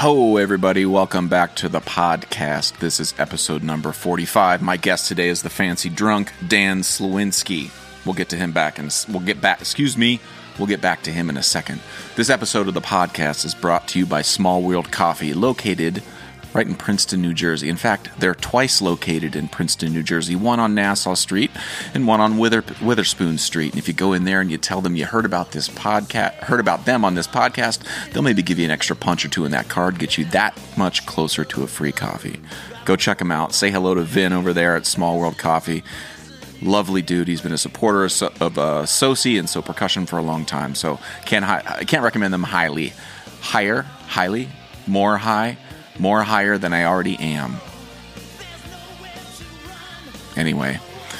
Ho, everybody. Welcome back to the podcast. This is episode number 45. My guest today is the fancy drunk, Dan Slawinski. We'll get to him back, and we'll get back to him in a second. This episode of the podcast is brought to you by Small World Coffee, located right in Princeton, New Jersey. In fact, they're twice located in Princeton, New Jersey, one on Nassau Street and one on Witherspoon Street. And if you go in there and you tell them you heard about them on this podcast, they'll maybe give you an extra punch or two in that card, get you that much closer to a free coffee. Go check them out. Say hello to Vin over there at Small World Coffee. Lovely dude. He's been a supporter of Soci and So Percussion for a long time. So I can't recommend them highly. More higher than I already am. Anyway,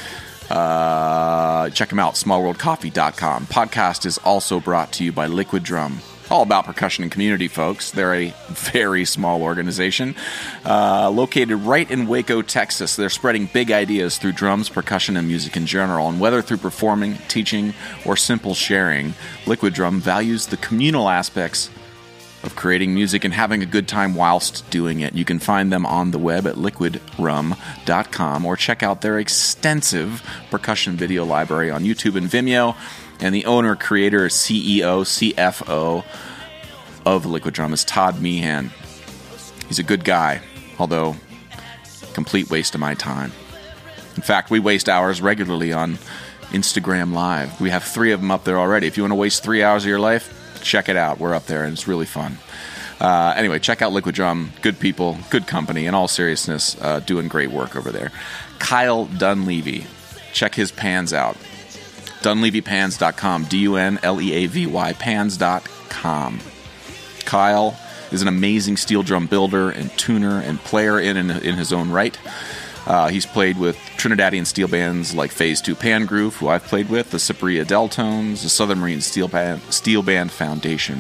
check them out, smallworldcoffee.com. Podcast is also brought to you by Liquid Drum. All about percussion and community, folks. They're a very small organization located right in Waco, Texas. They're spreading big ideas through drums, percussion, and music in general. And whether through performing, teaching, or simple sharing, Liquid Drum values the communal aspects of creating music and having a good time whilst doing it. You can find them on the web at liquidrum.com or check out their extensive percussion video library on YouTube and Vimeo. And the owner, creator, CEO, CFO of Liquid Drum is Todd Meehan. He's a good guy, although complete waste of my time. In fact, we waste hours regularly on Instagram Live. We have 3 of them up there already. If you want to waste 3 hours of your life, check it out. We're up there, and it's really fun. Anyway, check out Liquid Drum. Good people, good company. In all seriousness, doing great work over there. Kyle Dunleavy. Check his pans out. DunleavyPans.com. DUNLEAVY pans.com. Kyle is an amazing steel drum builder and tuner and player in his own right. He's played with Trinidadian steel bands like Phase 2 Pan Groove, who I've played with, the Cypria Deltones, the Southern Marine Steel Band Foundation.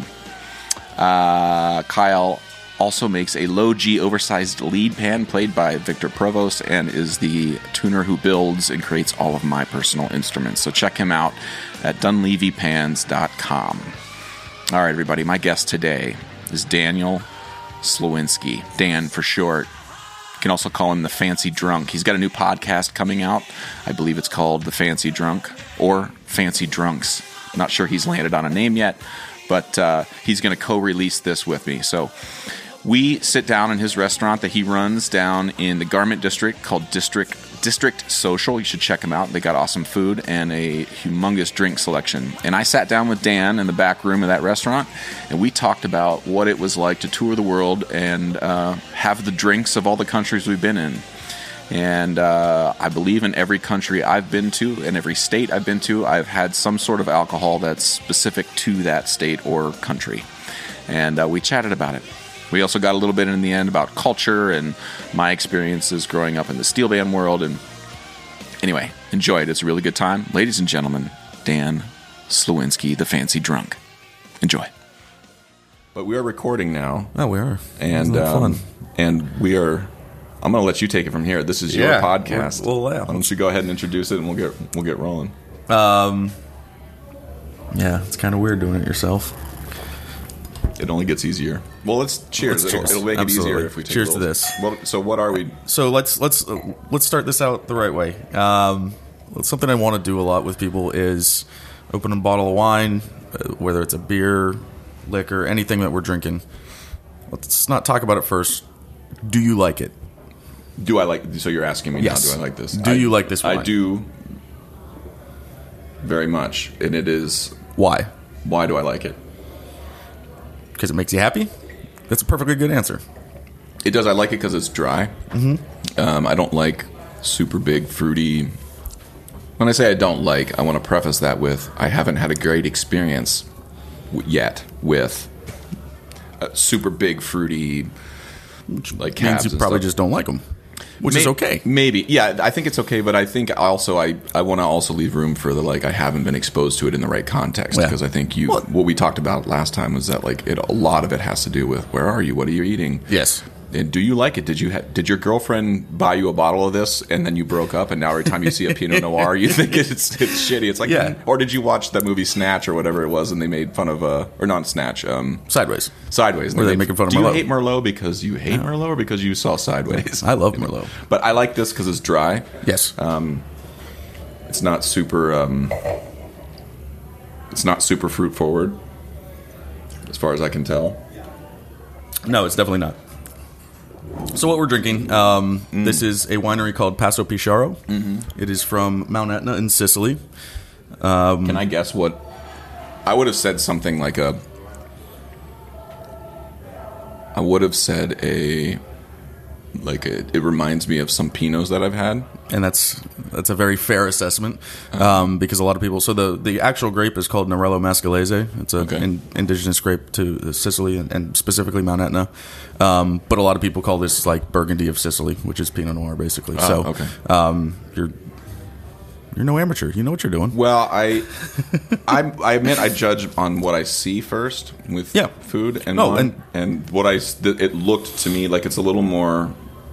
Kyle also makes a low-G oversized lead pan played by Victor Provost and is the tuner who builds and creates all of my personal instruments. So check him out at DunleavyPans.com. All right, everybody, my guest today is Daniel Slawinski, Dan for short. You can also call him the Fancy Drunk. He's got a new podcast coming out. I believe it's called The Fancy Drunk or Fancy Drunks. I'm not sure he's landed on a name yet, but he's going to co-release this with me. So we sit down in his restaurant that he runs down in the Garment District called District Social. You should check them out. They got awesome food and a humongous drink selection. And I sat down with Dan in the back room of that restaurant, and we talked about what it was like to tour the world and have the drinks of all the countries we've been in. And I believe in every country I've been to and every state I've been to, I've had some sort of alcohol that's specific to that state or country. And we chatted about it. We also got a little bit in the end about culture and my experiences growing up in the steel band world. And anyway, enjoy it. It's a really good time. Ladies and gentlemen, Dan Slawinski, the Fancy Drunk. Enjoy. But we are recording now. Oh, we are. And fun. And we are. I'm going to let you take it from here. This is your podcast. Why don't you go ahead and introduce it, and we'll get rolling. Yeah, it's kind of weird doing it yourself. It only gets easier. Well, let's cheers. It'll make it easier if we take cheers to this. Well, so what are we? So let's start this out the right way. Something I want to do a lot with people is open a bottle of wine, whether it's a beer, liquor, anything that we're drinking. Let's not talk about it first. Do you like it? Do I like? So you're asking me yes. now? Do I like this? Do you like this wine? I do. Very much, and it is. Why? Why do I like it? Because it makes you happy? That's a perfectly good answer. It does. I like it because it's dry. Mm-hmm. I don't like super big, fruity... When I say I don't like, I want to preface that with I haven't had a great experience yet with super big, fruity... like means you probably just don't like them. Which is okay. Maybe. Yeah, I think it's okay, but I think also I want to also leave room for the, like, I haven't been exposed to it in the right context. Because I think what we talked about last time was that, like, a lot of it has to do with where are you? What are you eating? Yes. And do you like it? Did your girlfriend buy you a bottle of this and then you broke up and now every time you see a Pinot Noir you think it's shitty? It's like, or did you watch that movie Snatch or whatever it was and they made fun of or not Snatch, Sideways. And were they making fun of Merlot? Do you hate Merlot because you hate Merlot or because you saw Sideways? I love Merlot, but I like this because it's dry. Yes. It's not super. It's not super fruit forward, as far as I can tell. No, it's definitely not. So what we're drinking, this is a winery called Passo Pesciaro. Mm-hmm. It is from Mount Etna in Sicily. Can I guess what? I would have said something like a. I would have said it reminds me of some Pinots that I've had. And that's a very fair assessment, because a lot of people. So the actual grape is called Nerello Mascalese. It's an indigenous grape to Sicily and specifically Mount Etna. But a lot of people call this like Burgundy of Sicily, which is Pinot Noir basically. You're no amateur. You know what you're doing. Well, I admit I judge on what I see first with food and wine. And what it looked to me like it's a little more.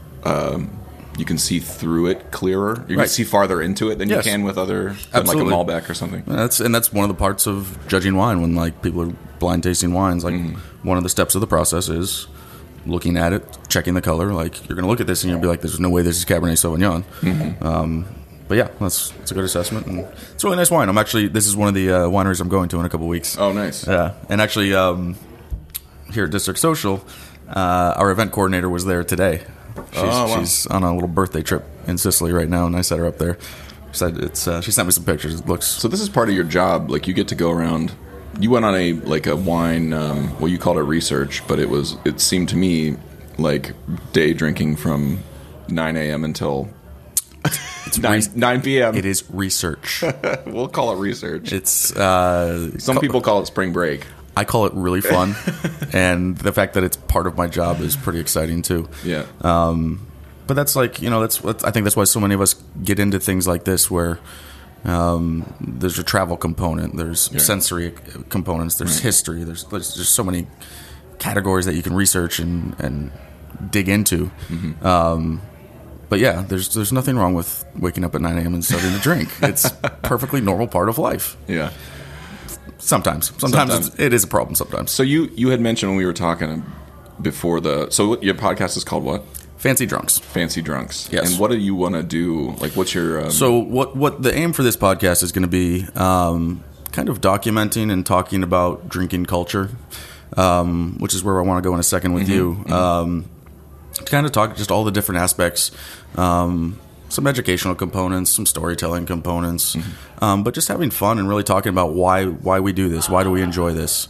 You can see through it clearer. You can see farther into it than you can with other, like a Malbec or something. That's one of the parts of judging wine when like people are blind tasting wines. Like one of the steps of the process is looking at it, checking the color. Like you're going to look at this and you'll be like, "There's no way this is Cabernet Sauvignon." Mm-hmm. But yeah, that's a good assessment, and it's a really nice wine. This is one of the wineries I'm going to in a couple weeks. Oh, nice. Yeah, and actually, here at District Social, our event coordinator was there today. She's on a little birthday trip in Sicily right now, and I set her up there. She sent me some pictures. It looks so. This is part of your job. Like you get to go around. You went on a wine. Well, you called it research, but it seemed to me like day drinking from 9 a.m. until. It's 9 p.m. It is research. We'll call it research. It's some people call it spring break. I call it really fun, and the fact that it's part of my job is pretty exciting too. Yeah. But that's I think that's why so many of us get into things like this, where there's a travel component, there's sensory components, there's history, there's just so many categories that you can research and dig into. Mm-hmm. But yeah, there's nothing wrong with waking up at 9 a.m. and starting to drink. It's a perfectly normal part of life. Yeah. Sometimes it is a problem. Sometimes. So you had mentioned when we were talking before so your podcast is called what? Fancy Drunks. Fancy Drunks. Yes. And what do you want to do? Like, what's your? So what the aim for this podcast is going to be, kind of documenting and talking about drinking culture, which is where I want to go in a second with you. To kind of talk just all the different aspects. Some educational components, some storytelling components, but just having fun and really talking about why we do this, why do we enjoy this,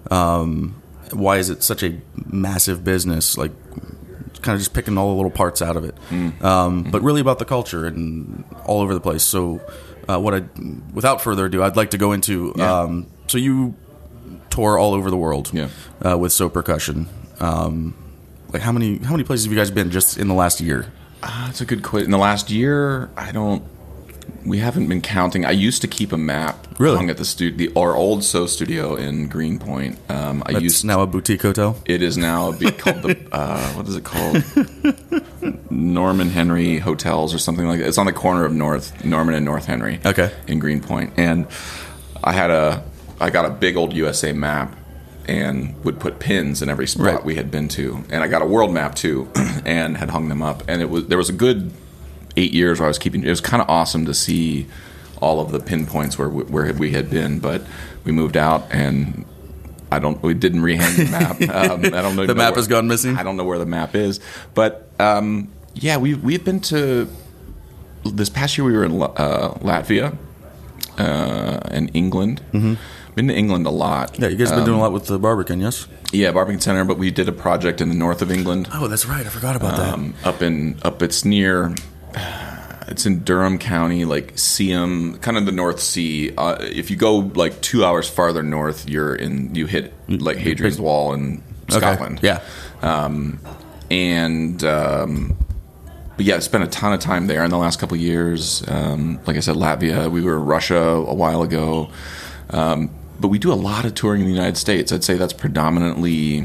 why is it such a massive business, like kind of just picking all the little parts out of it, but really about the culture and all over the place. So without further ado, I'd like to go into, so you tour all over the world with So Percussion. Like how many places have you guys been just in the last year? That's a good question. In the last year, we haven't been counting. I used to keep a map. Really? Hung at our old So studio in Greenpoint. It's now a boutique hotel? It is now called what is it called? Norman Henry Hotels or something like that. It's on the corner of Norman and North Henry. Okay. In Greenpoint. And I got a big old USA map and would put pins in every spot we had been to. And I got a world map too and had hung them up. And there was a good 8 years where I was keeping. It was kind of awesome to see all of the pinpoints where we had been, but we moved out and we didn't rehang the map. I don't know. The map has gone missing? I don't know where the map is. But we've been to, this past year we were in Latvia and England. Mm-hmm. Been to England a lot. Yeah, you guys have been doing a lot with the Barbican, yes? Yeah, Barbican Center, but we did a project in the north of England. Oh, that's right. I forgot about that. It's in Durham County, like Seaham, kind of the North Sea. If you go like 2 hours farther north, you hit like Hadrian's Wall in Scotland. Okay. Yeah. But yeah, I spent a ton of time there in the last couple of years. Like I said, Latvia. We were in Russia a while ago. But we do a lot of touring in the United States. I'd say that's predominantly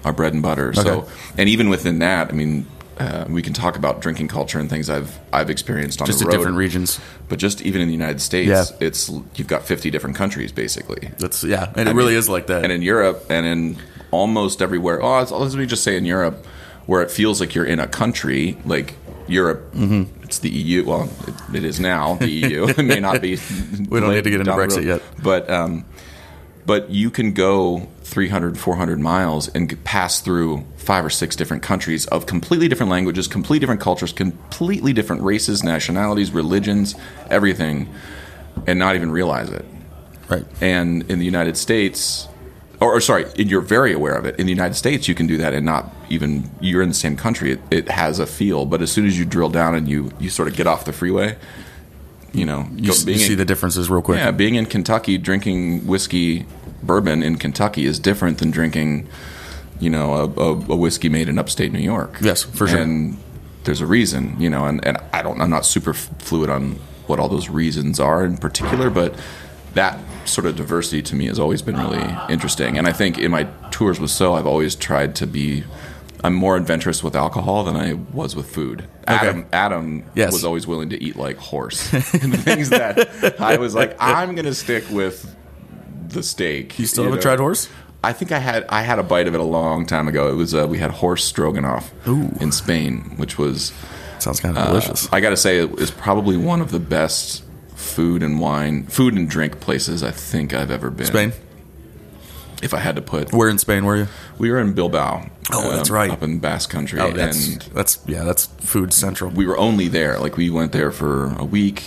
our bread and butter. Okay. So, and even within that, I mean, we can talk about drinking culture and things I've experienced on Just the in road. different regions. But just even in the United States, Yeah. it's you've got 50 different countries basically. And it really is like that. And in Europe and in almost everywhere. Oh, let me just say in Europe, where it feels like you're in a country, like Europe, it's the EU. Well, it is now the EU. It may not be. We don't need to get into Brexit yet. But you can go 300, 400 miles and pass through 5 or 6 different countries of completely different languages, completely different cultures, completely different races, nationalities, religions, everything, and not even realize it. Right. And in the United States, or sorry, you're very aware of it. In the United States, you can do that and not even, you're in the same country. It has a feel. But as soon as you drill down and you sort of get off the freeway, you see the differences real quick. Yeah, being in Kentucky, drinking whiskey, bourbon in Kentucky is different than drinking, a whiskey made in upstate New York. Yes, for sure. And there's a reason, and I'm not super fluid on what all those reasons are in particular, but that sort of diversity to me has always been really interesting. And I think in my tours with So, I've always tried to be, I'm more adventurous with alcohol than I was with food. Okay. Adam Yes. was always willing to eat like horse. And things that I was like, I'm going to stick with the steak. You still haven't tried horse? I think I had a bite of it a long time ago. It was we had horse stroganoff in Spain, which was Sounds kind of delicious. I got to say, it is probably one of the best food and drink places I think I've ever been. Spain? If I had to put. Where in Spain were you? We were in Bilbao. Oh, that's right. Up in Basque Country. Oh, and that's food central. we were only there. Like, we went there for a week.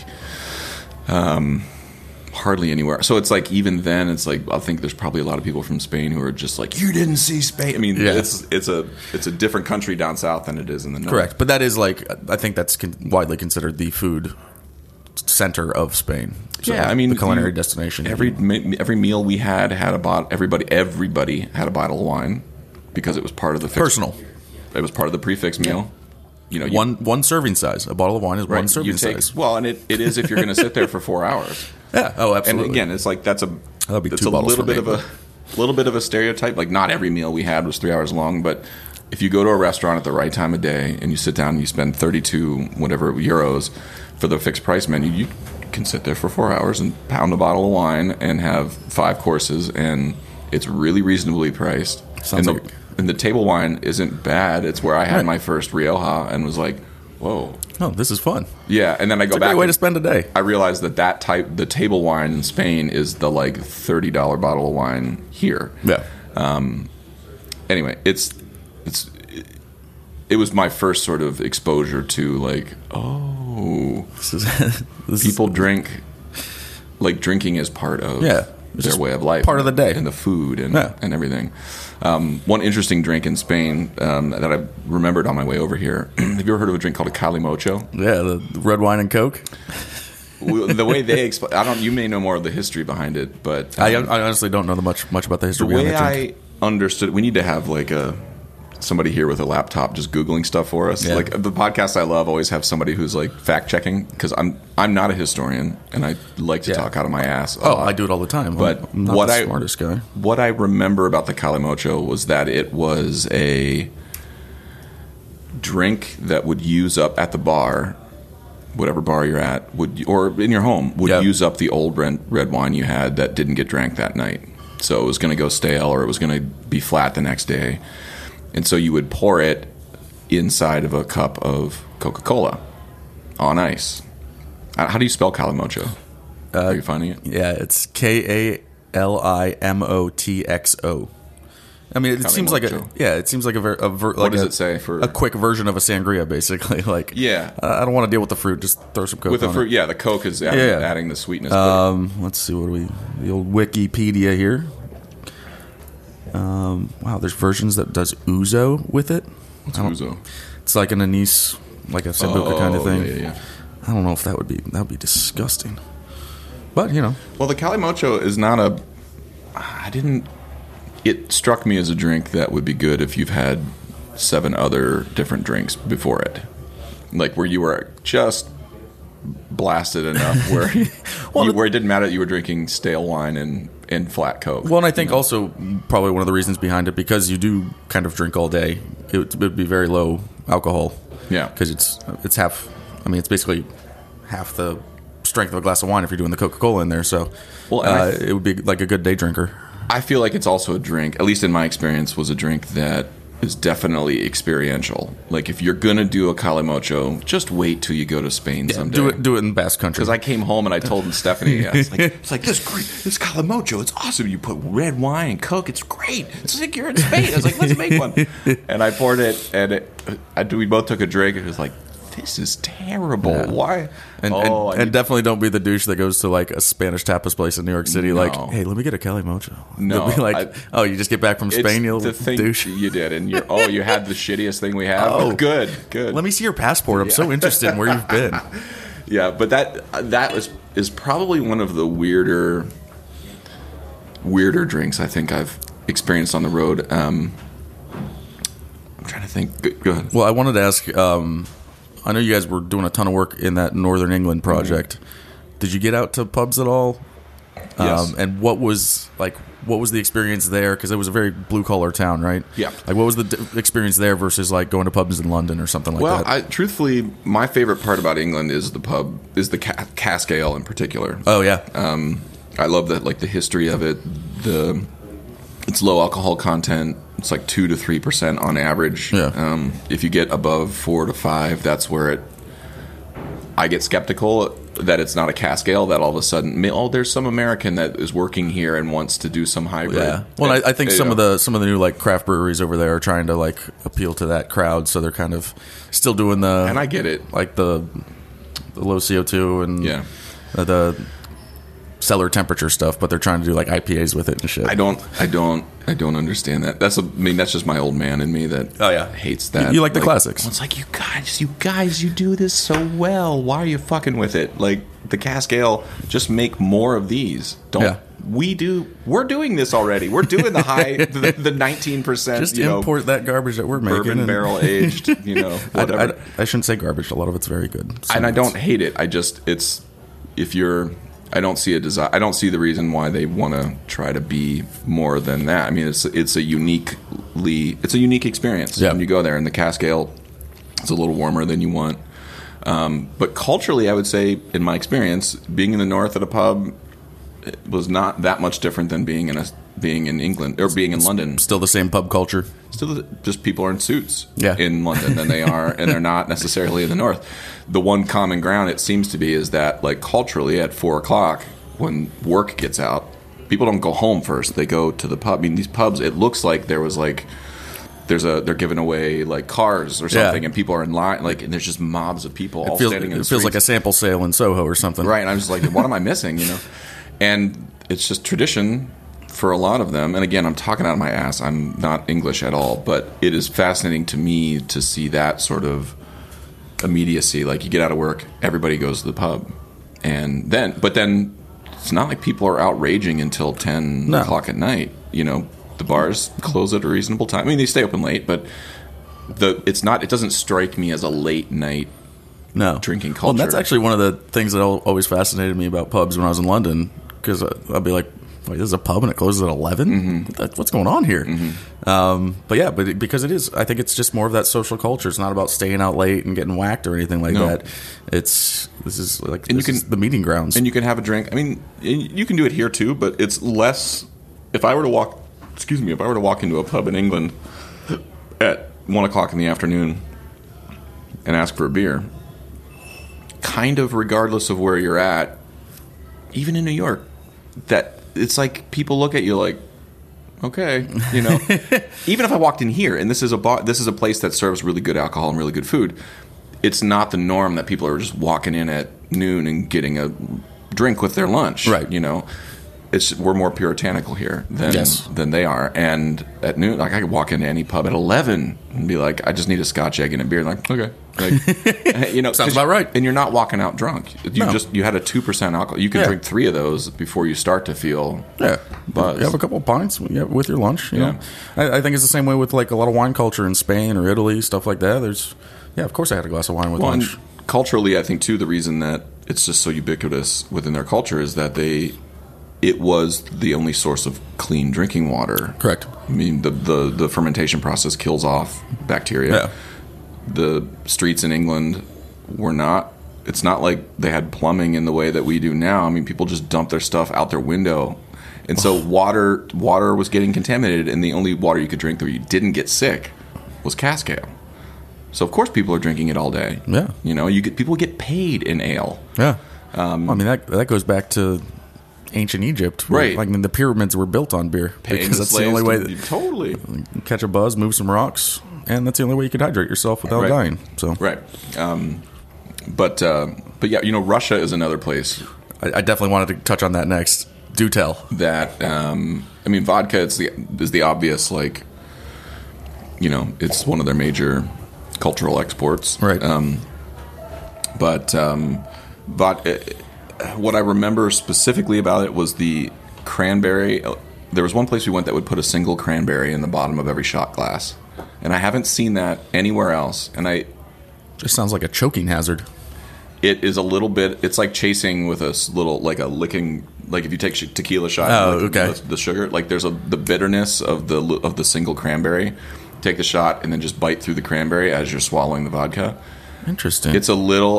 Hardly anywhere. So it's like, even then, it's like, I think there's probably a lot of people from Spain who are just like, you didn't see Spain. I mean, Yeah. it's a different country down south than it is in the north. Correct. But that is like, I think that's widely considered the food center of Spain. So Yeah, I mean, the culinary destination. Every meal we had a bottle. Everybody had a bottle of wine because it was part of the Personal. It was part of the prefix meal. One serving size. A bottle of wine is one serving size. Well, and it is if you're going to sit there for 4 hours. Yeah. Oh, absolutely. And again, it's like that'd be two bottles little for bit me. of a little bit of a stereotype. Like, not every meal we had was 3 hours long, but if you go to a restaurant at the right time of day and you sit down and you spend 32 whatever euros for the fixed price menu, you can sit there for 4 hours and pound a bottle of wine and have 5 courses, and it's really reasonably priced. And the table wine isn't bad. It's where I had my first Rioja and was like, whoa. Oh, this is fun. Yeah, and then I go It's a back. great way to spend a day. I realized the table wine in Spain is the like $30 bottle of wine here. Yeah. Anyway, it was my first sort of exposure to like, people drink, like, drinking is part of their way of life, part of the day, and the food and everything. One interesting drink in Spain that I remembered on my way over here. Have you ever heard of a drink called a calimocho? Yeah, the red wine and Coke. The way they explain, you may know more of the history behind it, but I honestly don't know much about the history the behind way that drink. I understood, we need to have like somebody here with a laptop just Googling stuff for us. Yeah. Like, the podcasts I love always have somebody who's like fact checking, because I'm not a historian and I like to talk out of my ass. I do it all the time. But I'm not the smartest guy. What I remember about the calimocho was that it was a drink that would use up at the bar, whatever bar you're at, or in your home, would use up the old red wine you had that didn't get drank that night. So it was going to go stale, or it was going to be flat the next day. And so you would pour it inside of a cup of Coca-Cola on ice. How do you spell calimocho? Are you finding it? Yeah, it's Kalimotxo. I mean, it seems like a What does it say for a quick version of a sangria, basically? Like, I don't want to deal with the fruit. Just throw some Coke with the on fruit. it. Yeah, the Coke is adding the sweetness. Let's see, the old Wikipedia here. Wow, there's versions that does ouzo with it. What's ouzo? It's like an anise, like a sambuca kind of thing. Yeah. I don't know if that would be disgusting. But, Well, the calimocho is not it struck me as a drink that would be good if you've had 7 other different drinks before it. Like, where you were just blasted enough where where it didn't matter that you were drinking stale wine and flat Coke. Well, and I think also probably one of the reasons behind it, because you do kind of drink all day, it would be very low alcohol. Yeah. Because it's half, I mean, it's basically half the strength of a glass of wine if you're doing the Coca-Cola in there. So it would be like a good day drinker. I feel like it's also a drink, at least in my experience, was a drink that is definitely experiential. Like, if you're going to do a calimocho, just wait till you go to Spain someday. Do it in Basque Country. Because I came home and I told Stephanie, it's like this calimocho, it's awesome. You put red wine and Coke, it's great. It's like you're in Spain. I was like, let's make one. And I poured it, and we both took a drink, and it was like, this is terrible. Yeah. Why? And definitely don't be the douche that goes to like a Spanish tapas place in New York City. No. Like, hey, let me get a calimocho. No, be like, you just get back from Spain, you douche. You did, and you had the shittiest thing we have. Oh, good. Let me see your passport. I'm so interested in where you've been. Yeah, but that is probably one of the weirder drinks I think I've experienced on the road. I'm trying to think. Go ahead. Well, I wanted to ask. I know you guys were doing a ton of work in that Northern England project. Mm-hmm. Did you get out to pubs at all? Yes. And what was the experience there? Because it was a very blue collar town, right? Yeah. Like, what was the experience there versus like going to pubs in London or something like that? Well, truthfully, my favorite part about England is the cask ale in particular. Oh yeah. I love that, like the history of it. It's low alcohol content. It's like 2 to 3% on average. Yeah. If you get above 4 to 5, that's where I get skeptical that it's not a cask ale. That all of a sudden, there's some American that is working here and wants to do some hybrid. Yeah. Well, I think some of the new like craft breweries over there are trying to like appeal to that crowd, so they're kind of still doing and I get it, like the low CO2 and the cellar temperature stuff, but they're trying to do like IPAs with it and shit. I don't understand that. That's just my old man in me that hates that. You like the classics. It's like, you guys, you do this so well. Why are you fucking with it? Like the cask ale, just make more of these. We're doing this already. We're doing the high, the 19%. Just import that garbage that we're making. Bourbon barrel aged, whatever. I shouldn't say garbage. A lot of it's very good. And I don't hate it. I don't see I don't see the reason why they want to try to be more than that. I mean, it's a unique experience when you go there, and the cask ale is a little warmer than you want. But culturally, I would say, in my experience, being in the north at a pub was not that much different than being in England or being in London. Still the same pub culture. Still, just people are in suits in London than they are, and they're not necessarily in the north. The one common ground, it seems to be, is that, like, culturally at 4:00 when work gets out, people don't go home first. They go to the pub. I mean, these pubs, it looks like there was like they're giving away like cars or something, and people are in line, like, and there's just mobs of people all standing in the streets. It feels like a sample sale in Soho or something, right? And I'm just like, what am I missing? And it's just tradition for a lot of them. And again, I'm talking out of my ass. I'm not English at all, but it is fascinating to me to see that sort of immediacy. Like, you get out of work, everybody goes to the pub, but then it's not like people are out raging until 10 o'clock at night. The bars close at a reasonable time. I mean, they stay open late, but it doesn't strike me as a late night drinking culture. Well, and that's actually one of the things that always fascinated me about pubs when I was in London, because I'll be like, wait, this is a pub and it closes at 11? Mm-hmm. What's going on here? Mm-hmm. But because it is, I think it's just more of that social culture. It's not about staying out late and getting whacked or anything like that. This is the meeting grounds. And you can have a drink. I mean, you can do it here too, but it's less. If I were to walk into a pub in England at 1:00 in the afternoon and ask for a beer, kind of regardless of where you're at, even in New York, that it's like people look at you like, okay, Even if I walked in here and this is a place that serves really good alcohol and really good food, it's not the norm that people are just walking in at noon and getting a drink with their lunch, right? We're more puritanical here than they are. And at noon, like, I could walk into any pub at 11 and be like, I just need a Scotch egg and a beer. And like, okay, sounds about right. And you're not walking out drunk. You had a 2% alcohol. You can drink 3 of those before you start to feel buzz. You have a couple of pints with your lunch. You know? I think it's the same way with like a lot of wine culture in Spain or Italy, stuff like that. Of course I had a glass of wine with lunch. And culturally, I think too, the reason that it's just so ubiquitous within their culture is that it was the only source of clean drinking water. Correct. I mean, the fermentation process kills off bacteria. Yeah. The streets in England were not. It's not like they had plumbing in the way that we do now. I mean, people just dump their stuff out their window. And so water was getting contaminated, and the only water you could drink where you didn't get sick was cask ale. So of course people are drinking it all day. Yeah. You know, people get paid in ale. Yeah. I mean, that goes back to ancient Egypt. Where, Right. Like, I mean, the pyramids were built on beer. Paying Because the that's the slaves only way to- that totally. you catch a buzz, move some rocks, and that's the only way you could hydrate yourself without Right. dying. So Right. But yeah, you know, Russia is another place I definitely wanted to touch on that next. Do tell. that I mean, vodka is the obvious, like, you know, it's one of their major cultural exports, Right. But what I remember specifically about it was the cranberry. There was one place we went that would put a single cranberry in the bottom of every shot glass, and I haven't seen that anywhere else. And Just sounds like a choking hazard. it is a little bit. It's like chasing with a little, like a licking. Like if you take tequila shot, Oh, like okay. the sugar. Like there's the bitterness of the single cranberry. Take the shot and then just bite through the cranberry as you're swallowing the vodka. Interesting. It's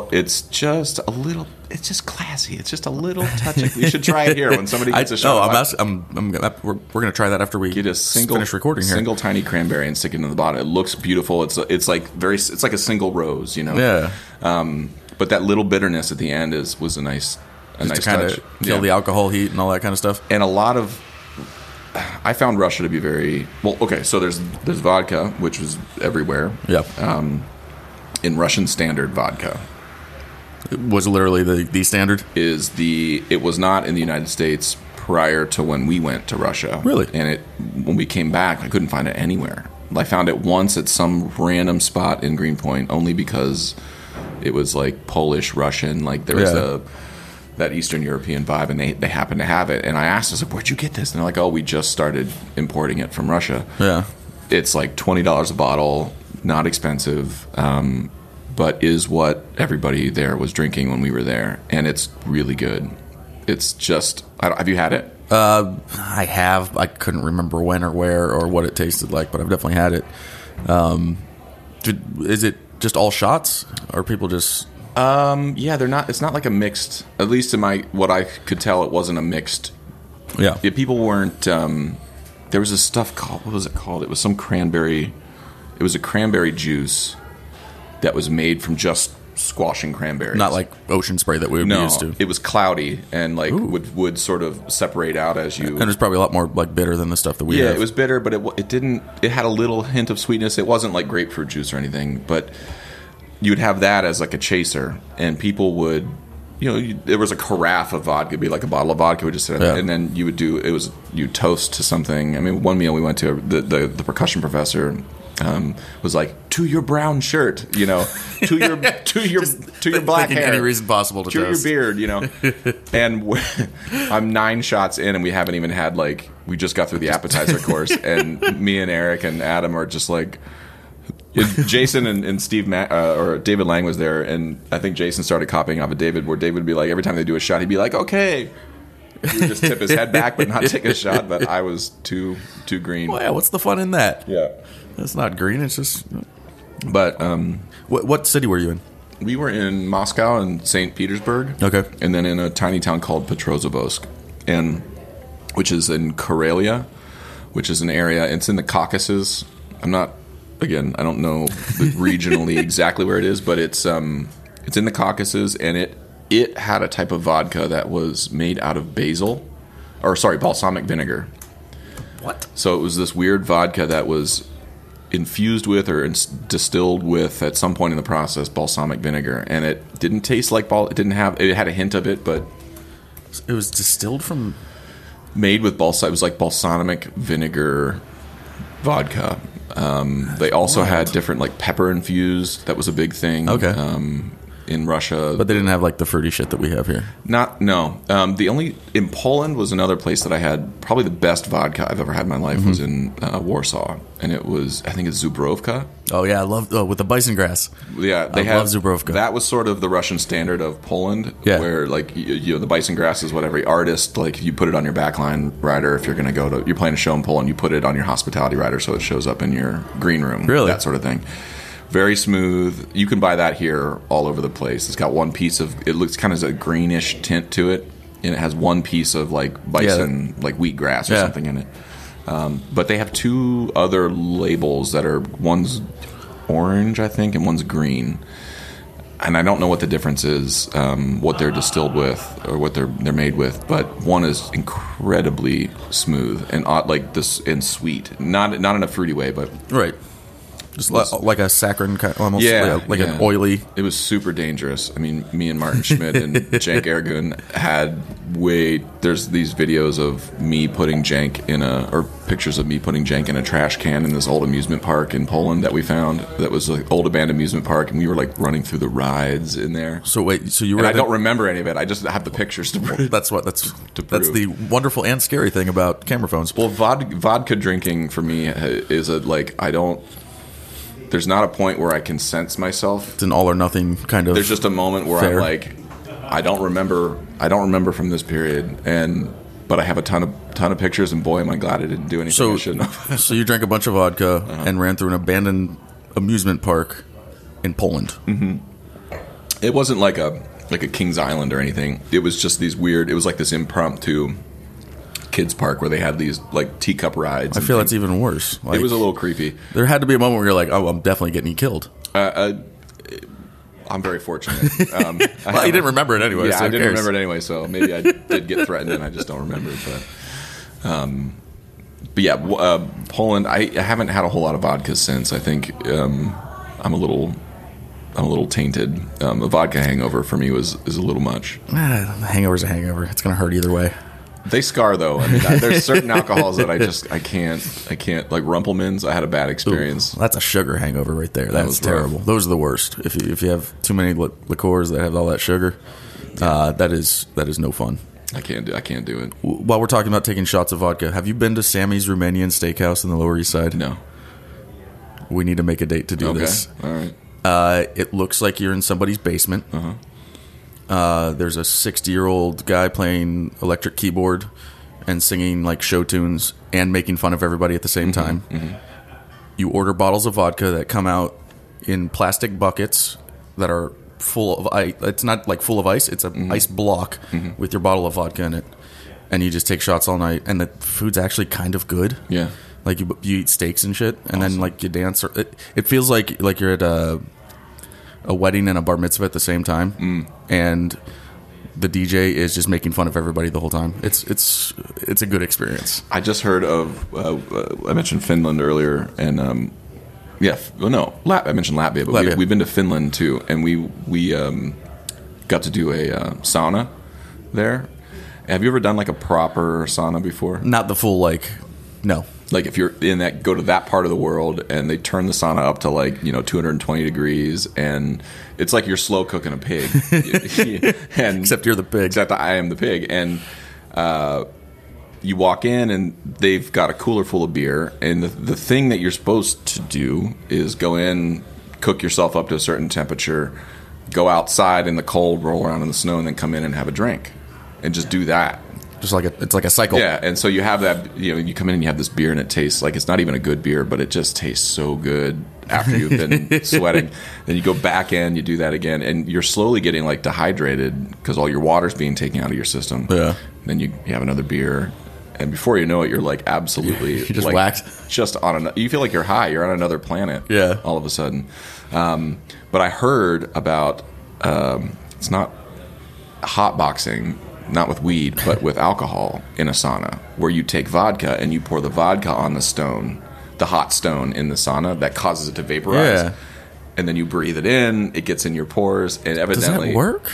just classy. It's just a little touch. You should try it here when somebody gets a shot. we're going to try that after we Get a finish recording here. single tiny cranberry and stick it in the bottom. It looks beautiful. It's like a single rose, you know. Yeah. But that little bitterness at the end was a nice Just to kind touch. of kill the alcohol heat and all that kind of stuff. And a lot of, I found Russia to be very well. Okay, so there's vodka, which was everywhere. Yeah. In Russian standard vodka It was literally the standard. it was not in the United States prior to when we went to Russia. Really? And when we came back, I couldn't find it anywhere. I found it once at some random spot in Greenpoint, only because it was like Polish, Russian, like there was that Eastern European vibe, and they happened to have it. And I asked, I was like, "Where'd you get this?" And they're like, "Oh, we just started importing it from Russia." Yeah. It's like $20 a bottle, not expensive, but is what everybody there was drinking when we were there, and it's really good. It's just, have you had it? I have. I couldn't remember when or where or what it tasted like, but I've definitely had it. Is it just all shots, or people just? Yeah, they're not. It's not like a mixed. At least in what I could tell, it wasn't a mixed. Yeah. People weren't. There was this stuff called. What was it called? It was some cranberry. It was a cranberry juice that was made from just squashing cranberries. Not like ocean spray that we would be used to. It was cloudy and like would sort of separate out as you. And it's probably a lot more like bitter than the stuff that we have. It was bitter, but it didn't. It had a little hint of sweetness. It wasn't like grapefruit juice or anything, but you would have that as like a chaser, and people would. There was a carafe of vodka, it'd be like a bottle of vodka, would just sit, and then you would you toast to something. I mean, one meal we went to, the percussion professor was like, "To your brown shirt," to your black hair, any reason possible to toast. your beard, And I'm 9 shots in, and we haven't even had we just got through the appetizer course, and me and Eric and Adam are just like. Jason and Steve or David Lang was there, and I think Jason started copying off of David, where David would be like, every time they do a shot, he'd be like, "Okay," he would just tip his head back but not take a shot. But I was too green. Well, yeah, what's the fun in that? Yeah, It's not green. It's just. but What city were you in? we were in Moscow and St. Petersburg, Okay. and then in a tiny town called Petrozavodsk, which is in Karelia, which is an area. It's in the Caucasus. Again, I don't know regionally exactly where it is, but it's in the Caucasus, and it had a type of vodka that was made out of balsamic vinegar. What? So it was this weird vodka that was infused with or distilled with, at some point in the process, balsamic vinegar, and it didn't taste like it had a hint of it, but It was distilled from. made with balsamic. It was like balsamic vinegar vodka. They also had different pepper infused. That was a big thing. Okay. in Russia. But they didn't have like the fruity shit that we have here. No. The only in Poland was another place that I had probably the best vodka I've ever had in my life was in Warsaw, and it was, I think it's Zubrovka. Oh yeah, I love with the bison grass. Yeah, I love Zubrovka. That was sort of the Russian standard of Poland, where like you know the bison grass is what every artist, like you put it on your backline rider if you're going to you're playing a show in Poland, you put it on your hospitality rider so it shows up in your green room, that sort of thing. Very smooth. You can buy that here all over the place. It's got one piece of, it looks kind of a greenish tint to it, and it has one piece of like bison, like wheatgrass or something in it. But they have two other labels that are, one's orange, I think, and one's green. And I don't know what the difference is, what they're distilled with or what they're made with. But one is incredibly smooth and like this and sweet, not in a fruity way, but right. Just like a saccharine kind, almost like an oily. It was super dangerous. I mean, me and Martin Schmidt and Cenk Ergun had there's these videos of me putting Cenk or pictures of me putting Cenk in a trash can in this old amusement park in Poland that we found. That was like old abandoned amusement park, and we were like running through the rides in there. So wait, so you were? And I don't remember any of it. I just have the pictures to prove. That's the wonderful and scary thing about camera phones. Well, vodka drinking for me is there's not a point where I can sense myself. It's an all or nothing kind of. There's just a moment where I'm like, I don't remember from this period, but I have a ton of pictures, and boy, am I glad I didn't do anything I shouldn't have. So you drank a bunch of vodka and ran through an abandoned amusement park in Poland. Mm-hmm. It wasn't like a Kings Island or anything. It was just these weird. It was like this impromptu kids park where they had these like teacup rides. I feel that's even worse. It was a little creepy. There had to be a moment where you're like, "Oh, I'm definitely getting killed." I'm very fortunate. Well, you didn't remember it anyway. Yeah, so I didn't remember it anyway. So maybe I did get threatened and I just don't remember it. But yeah, Poland. I haven't had a whole lot of vodka since. I think I'm a little tainted. A vodka hangover for me is a little much. The hangover's a hangover. It's going to hurt either way. They scar though. I mean, there's certain alcohols that I can't. Like Rumpelmans, I had a bad experience. Ooh, that's a sugar hangover right there. That's terrible. Rough. Those are the worst. If you have too many liqueurs that have all that sugar, that is no fun. I can't do it. While we're talking about taking shots of vodka, have you been to Sammy's Romanian Steakhouse in the Lower East Side? No. We need to make a date to do this. All right. It looks like you're in somebody's basement. Uh-huh. There's a 60-year-old guy playing electric keyboard and singing like show tunes and making fun of everybody at the same time. Mm-hmm. You order bottles of vodka that come out in plastic buckets that are full of ice. It's not like full of ice. It's an ice block with your bottle of vodka in it. And you just take shots all night. And the food's actually kind of good. Yeah. Like you eat steaks and shit. And then like you dance. It feels like you're at a wedding and a bar mitzvah at the same time, and the DJ is just making fun of everybody the whole time. It's a good experience. I just heard of I mentioned Finland earlier, and I mentioned Latvia, but we've been to Finland too, and we got to do a sauna there. Have you ever done like a proper sauna before? Not the full no. Like if you're go to that part of the world and they turn the sauna up to 220 degrees, and it's like you're slow cooking a pig. And except you're the pig. Except I am the pig. And you walk in and they've got a cooler full of beer, and the thing that you're supposed to do is go in, cook yourself up to a certain temperature, go outside in the cold, roll around in the snow, and then come in and have a drink. And just do that. Just it's like a cycle. Yeah, and so you have that, you come in and you have this beer and it tastes like it's not even a good beer, but it just tastes so good after you've been sweating. Then you go back in, you do that again, and you're slowly getting dehydrated because all your water's being taken out of your system. Yeah. Then you have another beer, and before you know it, you're absolutely... You're just whacked. Just you feel like you're high. You're on another planet. Yeah. All of a sudden. But I heard about... it's not hotboxing... Not with weed, but with alcohol in a sauna, where you take vodka and you pour the vodka on the hot stone in the sauna that causes it to vaporize. Yeah. And then you breathe it in, it gets in your pores, and evidently... Does that work?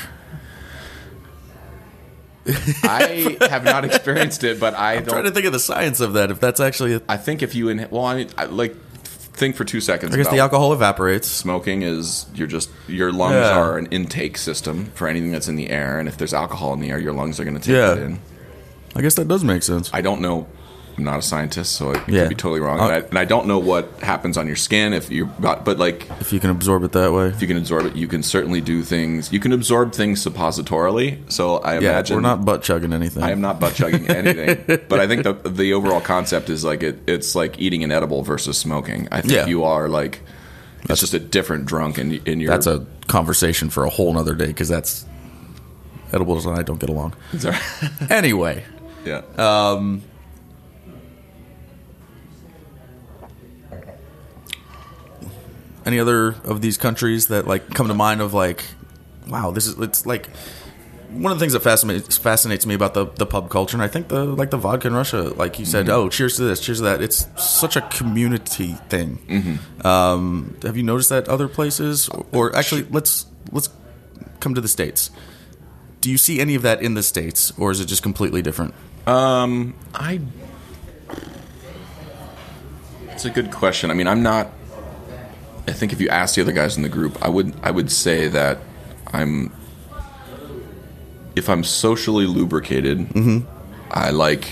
I have not experienced it, but I'm trying to think of the science of that, if that's actually... I think if you... think for 2 seconds. I guess about the alcohol evaporates. smoking is your lungs are an intake system for anything that's in the air, and if there's alcohol in the air, your lungs are going to take that in. I guess that does make sense. I don't know. I'm not a scientist, so I could be totally wrong. And I don't know what happens on your skin if if you can absorb it that way. If you can absorb it, you can certainly do things. You can absorb things suppositorily. So I imagine we're not butt chugging anything. I am not butt chugging anything. But I think the overall concept is like it's like eating an edible versus smoking. I think you are like it's just a different drunk in your. That's a conversation for a whole nother day because that's edibles and I don't get along. Sorry. Anyway, any other of these countries that like come to mind of like, wow, it's like one of the things that fascinates me about the pub culture, and I think the vodka in Russia, like you said, cheers to this, cheers to that. It's such a community thing. Mm-hmm. Have you noticed that other places, or actually, let's come to the States. Do you see any of that in the States, or is it just completely different? It's a good question. I mean, I think if you ask the other guys in the group, I would say that if I'm socially lubricated, I like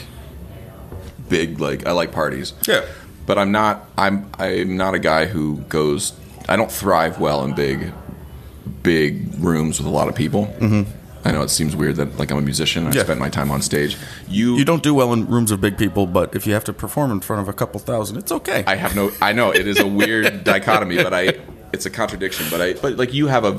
I like parties. Yeah. But I'm not a guy who goes. I don't thrive well in big rooms with a lot of people. Mm-hmm. I know it seems weird that like I'm a musician. I spend my time on stage. You don't do well in rooms of big people, but if you have to perform in front of a couple thousand, it's okay. I know it is a weird dichotomy, but it's a contradiction. But like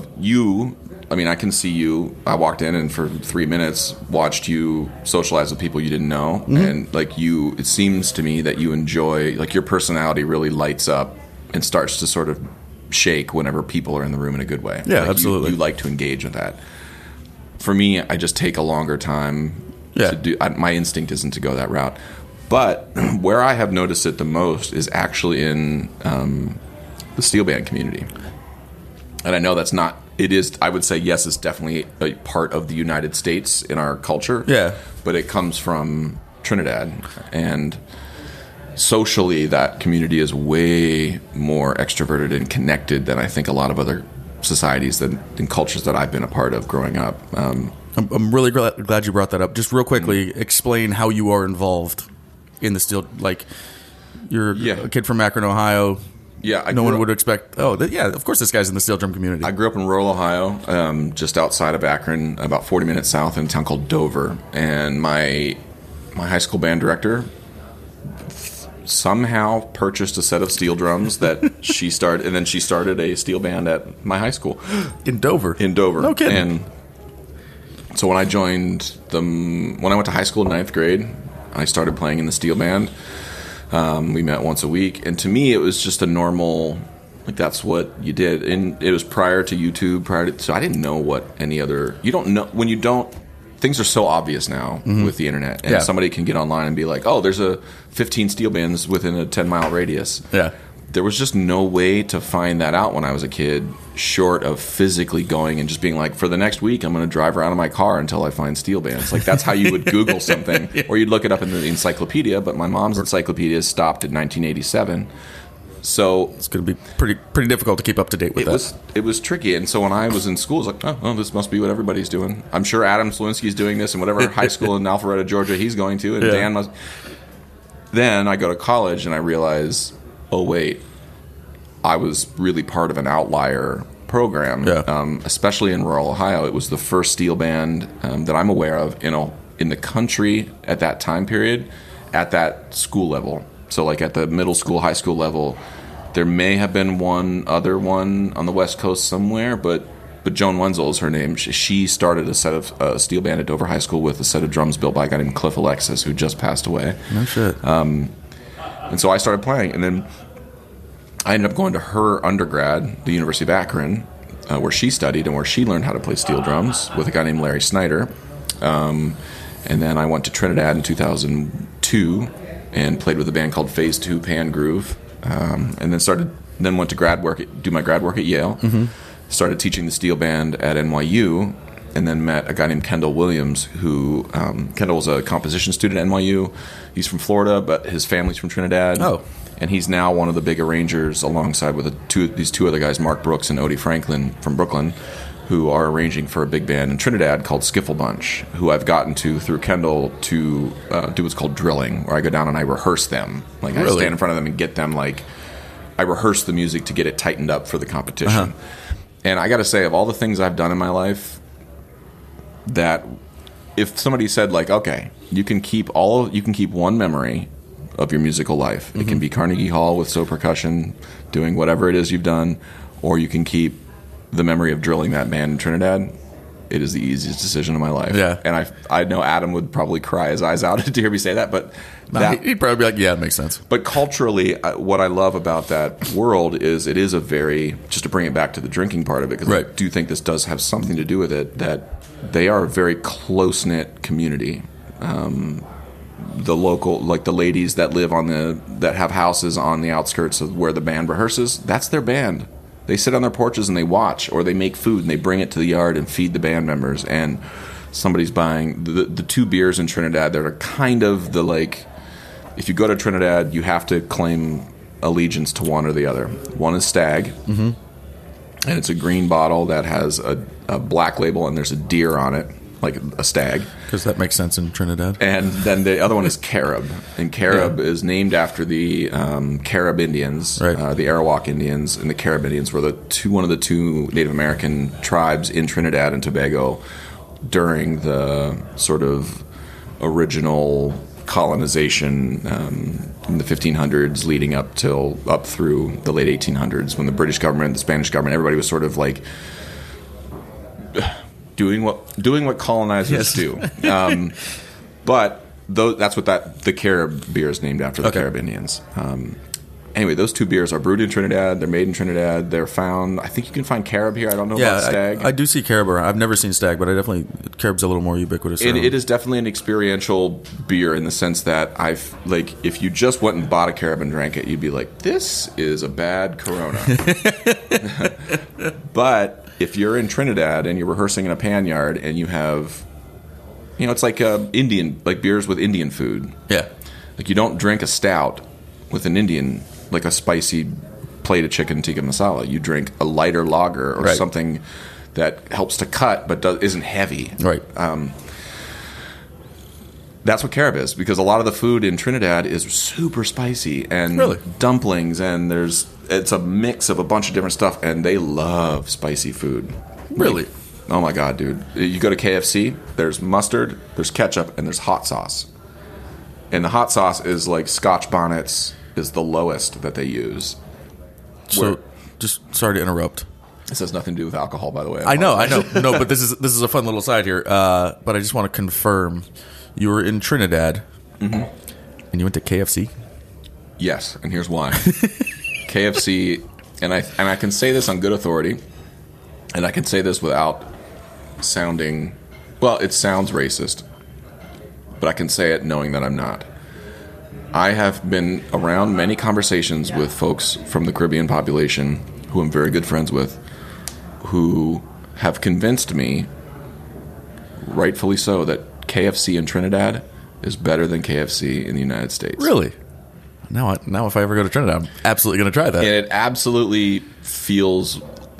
I mean, I can see you. I walked in and for 3 minutes watched you socialize with people you didn't know, and like it seems to me that you enjoy, like your personality really lights up and starts to sort of shake whenever people are in the room in a good way. Yeah, like absolutely. You like to engage with that. For me, I just take a longer time to do. My instinct isn't to go that route. But where I have noticed it the most is actually in the steel band community. And I know that's not. It is. I would say yes. It's definitely a part of the United States in our culture. Yeah. But it comes from Trinidad, and socially, that community is way more extroverted and connected than I think a lot of other societies and cultures that I've been a part of growing up. I'm really glad you brought that up. Just real quickly, explain how you are involved in the steel. Like, you're a kid from Akron, Ohio. Yeah, no one would expect. Of course, this guy's in the steel drum community. I grew up in rural Ohio, just outside of Akron, about 40 minutes south, in a town called Dover. And my high school band director somehow purchased a set of steel drums that she started, and then she started a steel band at my high school in Dover. No kidding. And so when I went to high school in 9th grade, I started playing in the steel band. We met once a week, and to me, it was just a normal. Like that's what you did, and it was prior to YouTube. So I didn't know what any other. You don't know when you don't. Things are so obvious now with the internet, and somebody can get online and be like, "Oh, there's 15 steel bands within a 10-mile radius." Yeah, there was just no way to find that out when I was a kid, short of physically going and just being like, "For the next week, I'm going to drive around in my car until I find steel bands." Like that's how you would Google something, or you'd look it up in the encyclopedia. But my mom's encyclopedia stopped in 1987. So it's going to be pretty difficult to keep up to date with that. It was tricky, and so when I was in school, I was like, oh, this must be what everybody's doing. I'm sure Adam Slawinski's doing this in whatever high school in Alpharetta, Georgia he's going to, and Dan must. Then I go to college, and I realize, oh, wait, I was really part of an outlier program, especially in rural Ohio. It was the first steel band that I'm aware of in the country at that time period, at that school level. So like at the middle school, high school level, there may have been one other one on the West Coast somewhere, but Joan Wenzel is her name. She started a set of steel band at Dover High School with a set of drums built by a guy named Cliff Alexis, who just passed away. No shit. And so I started playing, and then I ended up going to her undergrad, the University of Akron, where she studied and where she learned how to play steel drums with a guy named Larry Snyder. And then I went to Trinidad in 2002 and played with a band called Phase 2 Pan Groove, and then went to do my grad work at Yale. Mm-hmm. Started teaching the steel band at NYU, and then met a guy named Kendall Williams, who Kendall was a composition student at NYU. He's from Florida, but his family's from Trinidad. Oh. And he's now one of the big arrangers alongside with these two other guys, Mark Brooks and Odie Franklin from Brooklyn, who are arranging for a big band in Trinidad called Skiffle Bunch, who I've gotten to through Kendall to do what's called drilling, where I go down and I rehearse them. Like I stand in front of them and get them I rehearse the music to get it tightened up for the competition. Uh-huh. And I got to say, of all the things I've done in my life, that if somebody said okay, you can keep one memory of your musical life. Mm-hmm. It can be Carnegie Hall with So Percussion doing whatever it is you've done, or you can keep the memory of drilling that band in Trinidad. It is the easiest decision of my life. Yeah. And I know Adam would probably cry his eyes out to hear me say that, but he'd probably be like, yeah, it makes sense. But culturally, what I love about that world is it is a very, just to bring it back to the drinking part of it, because I do think this does have something to do with it, that they are a very close-knit community. The local, the ladies that live that have houses on the outskirts of where the band rehearses, that's their band. They sit on their porches and they watch, or they make food and they bring it to the yard and feed the band members. And somebody's buying the two beers in Trinidad that are kind of if you go to Trinidad, you have to claim allegiance to one or the other. One is Stag, mm-hmm. and it's a green bottle that has a black label and there's a deer on it, like a stag. Because that makes sense in Trinidad. And then the other one is Carib. And Carib is named after the Carib Indians, the Arawak Indians, and the Carib Indians were one of the two Native American tribes in Trinidad and Tobago during the sort of original colonization in the 1500s leading up through the late 1800s, when the British government, the Spanish government, everybody was sort of doing what colonizers do. But that's what the Carib beer is named after, the Carib Indians. Anyway, those two beers are brewed in Trinidad. They're made in Trinidad. They're found, I think you can find Carib here. I don't know about Stag. I do see Carib. I've never seen Stag, but Carib's a little more ubiquitous. It is definitely an experiential beer in the sense that if you just went and bought a Carib and drank it, you'd be like, this is a bad Corona. But if you're in Trinidad and you're rehearsing in a pan yard and you have, it's like Indian, like beers with Indian food. Yeah. Like you don't drink a stout with an Indian, like a spicy plate of chicken tikka masala. You drink a lighter lager or something that helps to cut but isn't heavy. Right. That's what Carib is, because a lot of the food in Trinidad is super spicy, and dumplings, and it's a mix of a bunch of different stuff, and they love spicy food. Really? Oh my God, dude. You go to KFC, there's mustard, there's ketchup, and there's hot sauce. And the hot sauce is like Scotch bonnets is the lowest that they use. So, just sorry to interrupt. This has nothing to do with alcohol, by the way. I know. No, but this is a fun little side here. But I just want to confirm, you were in Trinidad, mm-hmm. and you went to KFC? Yes, and here's why. KFC, and I can say this on good authority, and I can say this without sounding, well, it sounds racist, but I can say it knowing that I'm not. I have been around many conversations with folks from the Caribbean population who I'm very good friends with, who have convinced me, rightfully so, that KFC in Trinidad is better than KFC in the United States. Really? Now if I ever go to Trinidad, I'm absolutely going to try that. And it absolutely feels,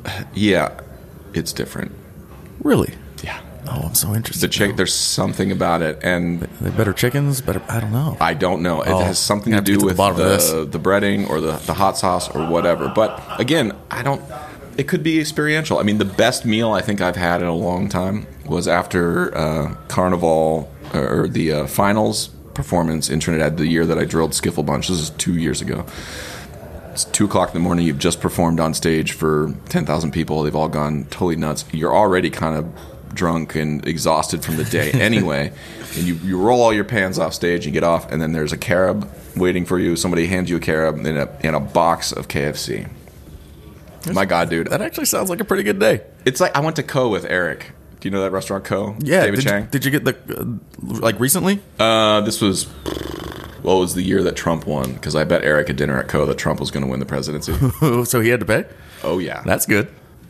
it's different. Really? Yeah. Oh, I'm so interested. There's something about it, and they better chickens. I don't know. I don't know. It has something to do with the breading or the hot sauce or whatever. But again, it could be experiential. I mean, the best meal I think I've had in a long time was after Carnival or the finals performance in Trinidad the year that I drilled Skiffle Bunch. This is 2 years ago. It's 2 o'clock in the morning. You've just performed on stage for 10,000 people. They've all gone totally nuts. You're already kind of drunk and exhausted from the day anyway. And you roll all your pans off stage, you get off, and then there's a Carib waiting for you. Somebody hands you a Carib and a box of KFC. My God, dude. That actually sounds like a pretty good day. It's like I went to Co with Eric. Do you know that restaurant Co? Yeah. David Chang? Did you get the, recently? This was... Well, it was the year that Trump won, because I bet Eric at dinner at Co that Trump was going to win the presidency. So he had to pay? Oh, yeah. That's good.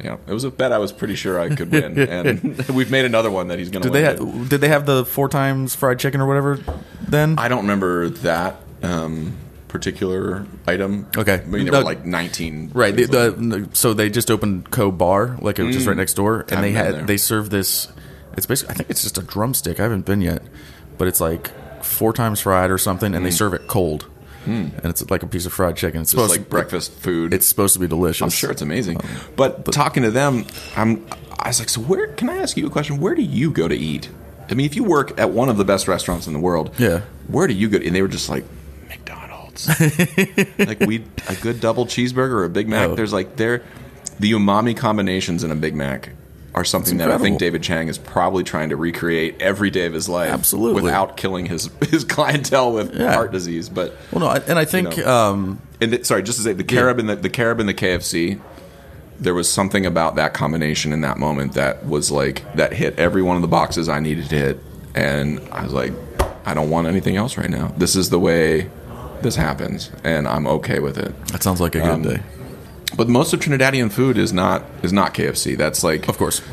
Yeah, it was a bet I was pretty sure I could win, and we've made another one that he's going to win. Did they have the 4 times fried chicken or whatever then? I don't remember that particular item. Okay. I mean, there were like 19. Right. So they just opened Co Bar, like it was just right next door, and they serve this. It's basically, I think it's just a drumstick. I haven't been yet, but it's like 4 times fried or something, and they serve it cold. And it's like a piece of fried chicken. It's supposed like breakfast food. It's supposed to be delicious. I'm sure it's amazing. But talking to them, I was like, so can I ask you a question? Where do you go to eat? I mean, if you work at one of the best restaurants in the world, where do you go? And they were just like, McDonald's. Like a good double cheeseburger or a Big Mac. Oh. There's like the umami combinations in a Big Mac are something that I think David Chang is probably trying to recreate every day of his life. Absolutely. Without killing his clientele with heart disease. But and I think sorry, just to say the carob and the KFC, there was something about that combination in that moment that was like that hit every one of the boxes I needed to hit, and I was like, I don't want anything else right now. This is the way this happens, and I'm okay with it. That sounds like a good day. But most of Trinidadian food is not KFC. That's like, of course,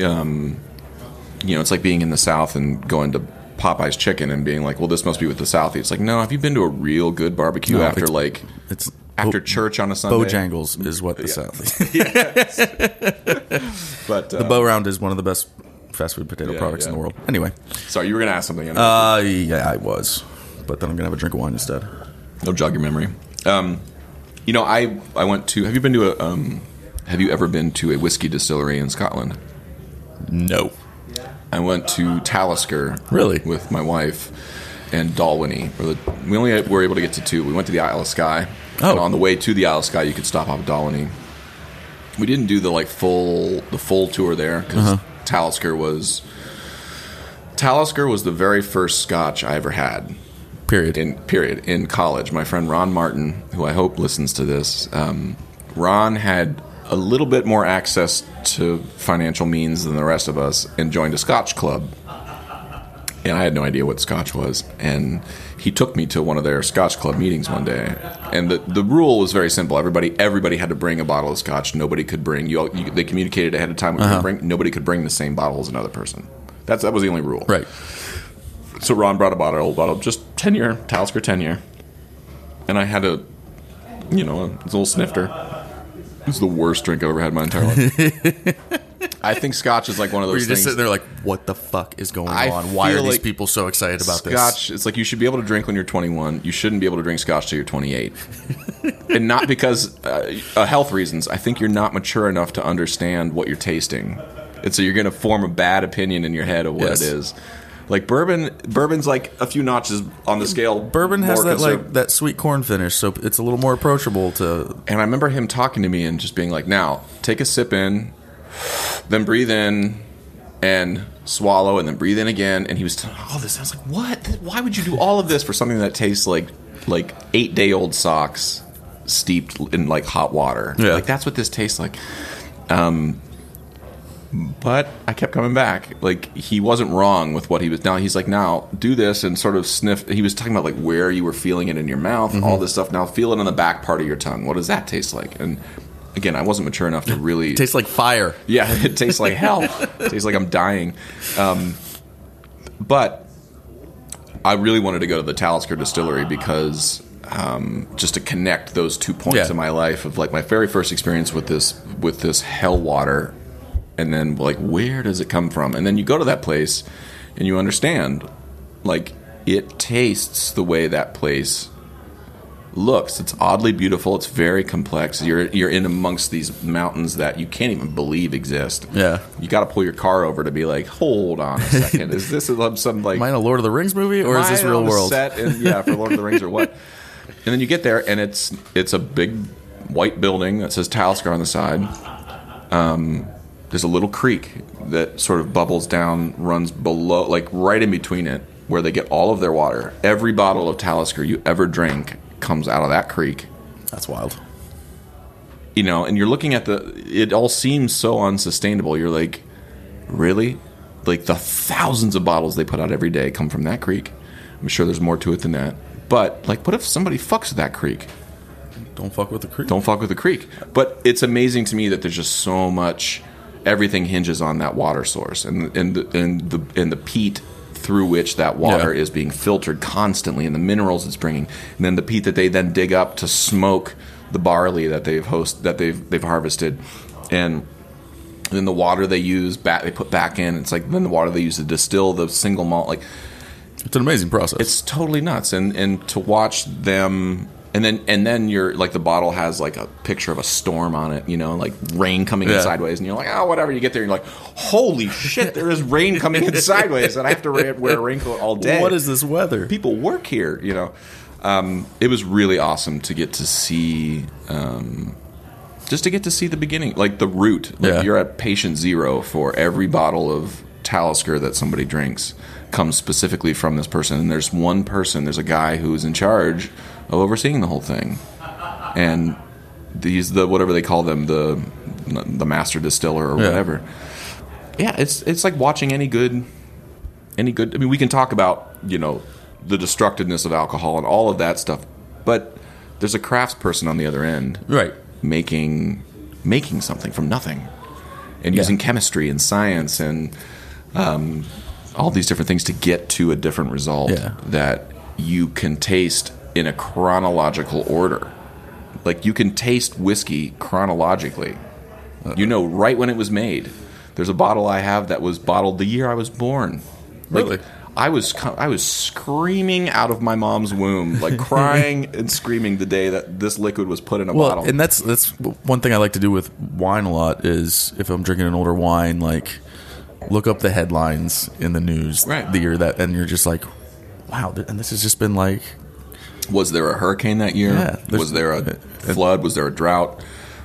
it's like being in the South and going to Popeye's Chicken and being like, well, this must be with the South. It's like, no. Have you been to a real good barbecue after church on a Sunday? Bojangles is what the South is. Yes. But the Bow Round is one of the best fast food potato products in the world. Anyway, sorry, you were going to ask something. Yeah, I was, but then I'm going to have a drink of wine instead. Don't jog your memory. I went to. Have you ever been to a whiskey distillery in Scotland? No. I went to Talisker. Really? With my wife and Dalwhinnie. We only were able to get to 2. We went to the Isle of Skye. Oh. And on the way to the Isle of Skye, you could stop off at Dalwhinnie. We didn't do the full tour there because Talisker was the very first Scotch I ever had. Period. In college. My friend Ron Martin, who I hope listens to this, Ron had a little bit more access to financial means than the rest of us and joined a Scotch club. And I had no idea what Scotch was. And he took me to one of their Scotch club meetings one day. And the rule was very simple. Everybody had to bring a bottle of Scotch. Nobody could bring... they communicated ahead of time what they bring. Nobody could bring the same bottle as another person. That was the only rule. Right. So Ron brought a old bottle, just 10-year, Talisker 10-year. And I had a little snifter. It was the worst drink I've ever had in my entire life. I think Scotch is like one of those things. You're just sitting there like, what the fuck is going on? Why are these people so excited about this? Scotch, it's like you should be able to drink when you're 21. You shouldn't be able to drink Scotch till you're 28. And not because health reasons. I think you're not mature enough to understand what you're tasting. And so you're going to form a bad opinion in your head of what it is. Like bourbon's like a few notches on the scale. Bourbon has that sweet corn finish, so it's a little more approachable to. And I remember him talking to me and just being like, "Now take a sip in, then breathe in, and swallow, and then breathe in again." And he was telling all this. I was like, "What? Why would you do all of this for something that tastes like 8-day-old socks steeped in like hot water? Yeah. Like that's what this tastes like." But I kept coming back. Like, he wasn't wrong with what he was. Now, he's like, now, do this and sort of sniff. He was talking about, like, where you were feeling it in your mouth, all this stuff. Now, feel it on the back part of your tongue. What does that taste like? And, again, I wasn't mature enough to really... It tastes like fire. Yeah, it tastes like hell. It tastes like I'm dying. But I really wanted to go to the Talisker Distillery because... just to connect those 2 points in my life of, like, my very first experience with this hell water... And then, like, where does it come from? And then you go to that place, and you understand, like, it tastes the way that place looks. It's oddly beautiful. It's very complex. You're in amongst these mountains that you can't even believe exist. Yeah. You got to pull your car over to be like, hold on a second. Is this some, like... Am I in a Lord of the Rings movie, or is this real world? Set for Lord of the Rings or what? And then you get there, and it's a big white building that says Talisker on the side. There's a little creek that sort of bubbles down, runs below, like right in between it, where they get all of their water. Every bottle of Talisker you ever drink comes out of that creek. That's wild. And you're looking at it all seems so unsustainable. You're like, really? Like the thousands of bottles they put out every day come from that creek. I'm sure there's more to it than that. But, like, what if somebody fucks with that creek? don't fuck with the creek. Don't fuck with the creek. But it's amazing to me that there's just so much. Everything hinges on that water source and the peat through which that water is being filtered constantly, and the minerals it's bringing, and then the peat that they then dig up to smoke the barley that they've harvested, and then the water they use they put back in. It's like then the water they use to distill the single malt. Like, it's an amazing process. It's totally nuts, and to watch them. And then you're like, the bottle has like a picture of a storm on it, like rain coming in sideways, and you're like, oh, whatever. You get there, and you're like, holy shit, there is rain coming in sideways, and I have to wear a raincoat all day. What is this weather? People work here, It was really awesome to get to see, just to get to see the beginning, like the root. Like you're at patient zero for every bottle of Talisker that somebody drinks comes specifically from this person, and there's one person, there's a guy who's in charge of overseeing the whole thing, and he's the whatever they call them, the master distiller or whatever. Yeah, it's like watching any good. I mean, we can talk about the destructiveness of alcohol and all of that stuff, but there's a craftsperson on the other end, right, making something from nothing, and using chemistry and science and all these different things to get to a different result that you can taste in a chronological order. Like, you can taste whiskey chronologically. Right when it was made. There's a bottle I have that was bottled the year I was born. Really? I was screaming out of my mom's womb, like crying and screaming the day that this liquid was put in a bottle. And that's one thing I like to do with wine a lot is, if I'm drinking an older wine, like, look up the headlines in the news the year that, and you're just like, wow, and this has just been like... Was there a hurricane that year? Yeah, was there a flood? Was there a drought?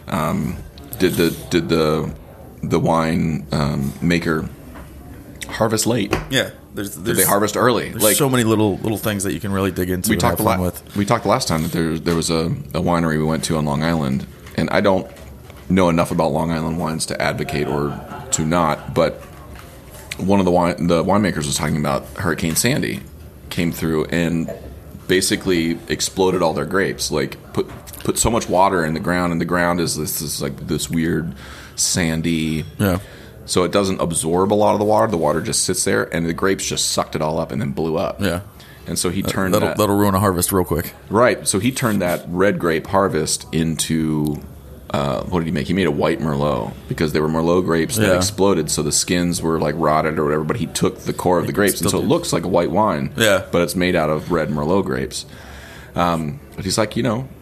Did the wine maker harvest late? Yeah. Did they harvest early? There's so many little things that you can really dig into and have fun with. We talked the last time that there was a winery we went to on Long Island, and I don't know enough about Long Island wines to advocate or to not, but one of the winemakers was talking about Hurricane Sandy came through and basically exploded all their grapes. Like, put so much water in the ground, and the ground is this weird sandy. Yeah. So it doesn't absorb a lot of the water. The water just sits there, and the grapes just sucked it all up and then blew up. Yeah. And so he turned that'll ruin a harvest real quick. Right. So he turned that red grape harvest into what did he make? He made a white Merlot, because they were Merlot grapes that exploded, so the skins were like rotted or whatever. But he took the core of the grapes, and so it looks like a white wine. Yeah. But it's made out of red Merlot grapes. But he's like,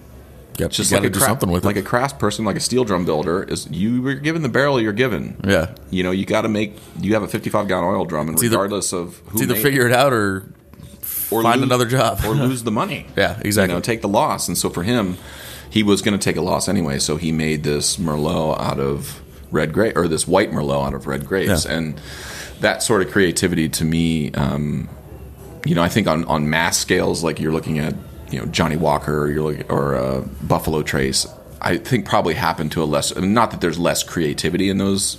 just like something with like a craft person, like a steel drum builder, is you were given the barrel you're given. Yeah. You got to you have a 55-gallon oil drum, and regardless of who, it's either figure it out or find another job or lose the money. Yeah, exactly. Take the loss. And so for him, he was going to take a loss anyway. So he made this Merlot out of red grape, or this white Merlot out of red grapes, and that sort of creativity to me, I think on mass scales, like you're looking at. Johnny Walker, or Buffalo Trace, I think probably happened to a less. Not that there's less creativity in those,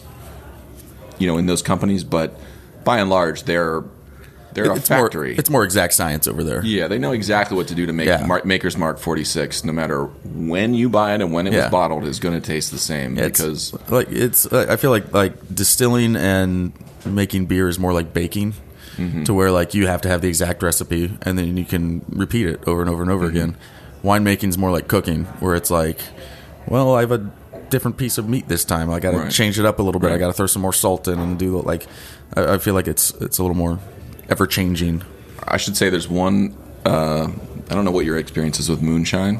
in those companies, but by and large, they're a factory. It's more exact science over there. Yeah, they know exactly what to do to make Maker's Mark 46. No matter when you buy it and when it was bottled, is going to taste the same. Because I feel like distilling and making beer is more like baking. Mm-hmm. To where like you have to have the exact recipe and then you can repeat it over and over and over again. Winemaking is more like cooking, where it's like, well, I have a different piece of meat this time. I got to change it up a little bit. I got to throw some more salt in and do like. I feel like it's a little more ever changing. I should say there's one. I don't know what your experience is with moonshine.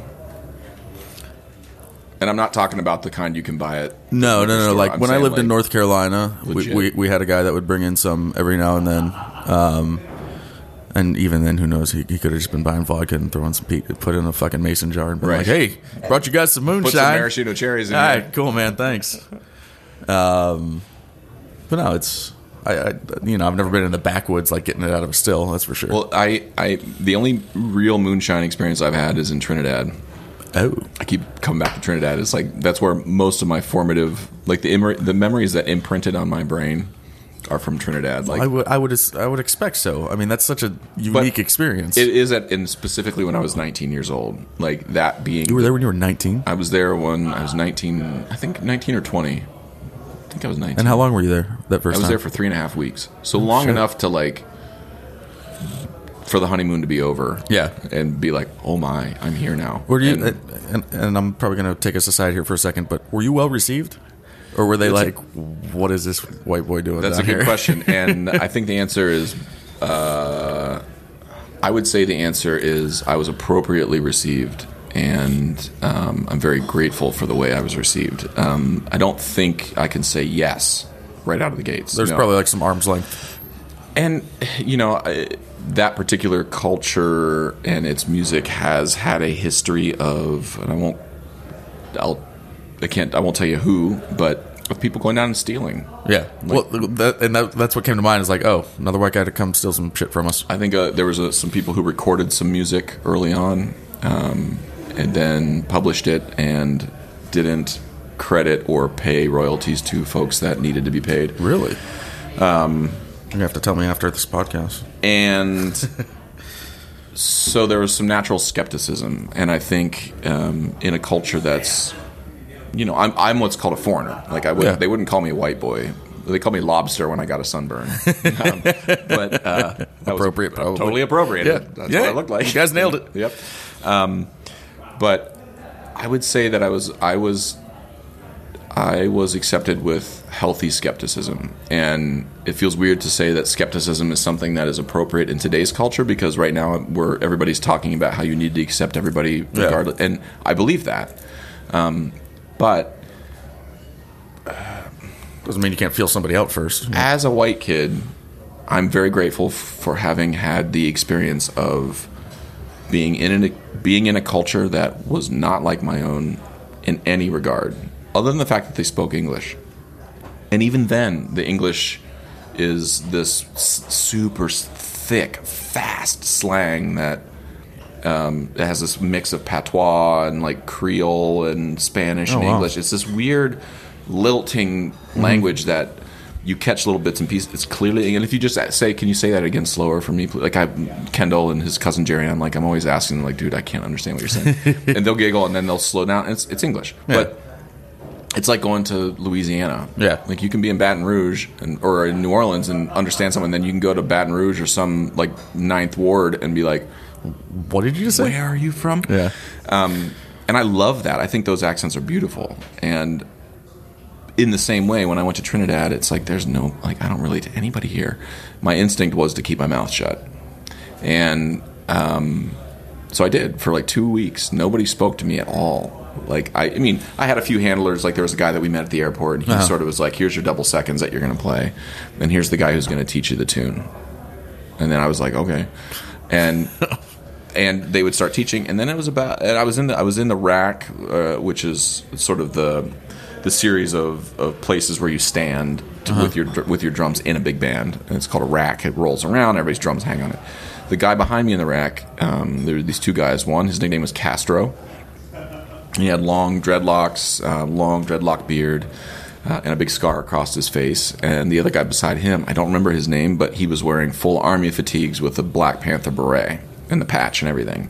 And I'm not talking about the kind you can buy at No. Like when I lived in North Carolina, we had a guy that would bring in some every now and then. And even then, who knows? He could have just been buying vodka and throwing some peat, put in a fucking mason jar and been like, "Hey, brought you guys some moonshine. Put some maraschino cherries in." All here. right, cool, man. Thanks. But no, it's I've never been in the backwoods like getting it out of a still. That's for sure. Well, the only real moonshine experience I've had is in Trinidad. Oh, I keep coming back to Trinidad. It's like that's where most of my formative, like the memories that imprinted on my brain are from Trinidad. Like I would expect so. I mean, that's such a unique experience. It is, and specifically when I was 19 years old. Like that being, you were there when you were 19. I was there when I was 19. I think 19 or 20. I think I was 19. And how long were you there that first time? I was there for 3.5 weeks. So long enough to like for the honeymoon to be over. Yeah. And be like, oh my, I'm here now. Were you? And I'm probably going to take us aside here for a second, but were you well received? Or were they what is this white boy doing? That's a good question, and I think the answer is, I would say the answer is I was appropriately received, and I'm very grateful for the way I was received. I don't think I can say yes right out of the gates. There's probably like some arm's length, and that particular culture and its music has had a history of, and I won't tell you who, but of people going down and stealing. Yeah. That's what came to mind is like, oh, another white guy to come steal some shit from us. I think there was some people who recorded some music early on and then published it and didn't credit or pay royalties to folks that needed to be paid. Really? You have to tell me after this podcast. And so there was some natural skepticism, and I think in a culture that's, I'm what's called a foreigner. Like they wouldn't call me a white boy. They called me lobster when I got a sunburn. But that appropriate, was probably. Totally appropriate. Yeah. That's what I looked like. You guys nailed it. Yep. But I would say that I was accepted with healthy skepticism, and it feels weird to say that skepticism is something that is appropriate in today's culture, because right now everybody's talking about how you need to accept everybody regardless, and I believe that. But doesn't mean you can't feel somebody out first. As a white kid, I'm very grateful for having had the experience of being in a culture that was not like my own in any regard, other than the fact that they spoke English. And even then, the English is this super thick, fast slang that it has this mix of patois and like Creole and Spanish and English. It's this weird lilting language that you catch little bits and pieces. It's clearly, and if you just say, "Can you say that again slower for me?" Like Kendall and his cousin Jerry, I'm always asking them, like, "Dude, I can't understand what you're saying," and they'll giggle and then they'll slow down. And it's English, but it's like going to Louisiana. Yeah, like you can be in Baton Rouge or in New Orleans and understand something, then you can go to Baton Rouge or some like 9th Ward and be like, "What did you just say? Where are you from?" Yeah, and I love that. I think those accents are beautiful. And in the same way, when I went to Trinidad, it's like there's no, like, I don't relate to anybody here. My instinct was to keep my mouth shut. And so I did for like 2 weeks. Nobody spoke to me at all. Like, I mean, I had a few handlers. Like, there was a guy that we met at the airport, and he sort of was like, here's your double seconds that you're going to play. And here's the guy who's going to teach you the tune. And then I was like, okay. And they would start teaching. And then it was about, and I was in the rack, which is sort of the series of places where you stand with your drums in a big band, and it's called a rack. It rolls around, everybody's drums hang on it. The guy behind me in the rack, there were these two guys. One, his nickname was Castro. He had long dreadlock beard, and a big scar across his face. And the other guy beside him, I don't remember his name, but he was wearing full army fatigues with a Black Panther beret and the patch and everything.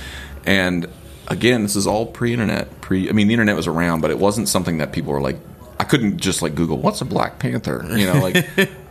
And again, this is all pre-internet. I mean, the internet was around, but it wasn't something that people were like, I couldn't just like Google, what's a Black Panther? Like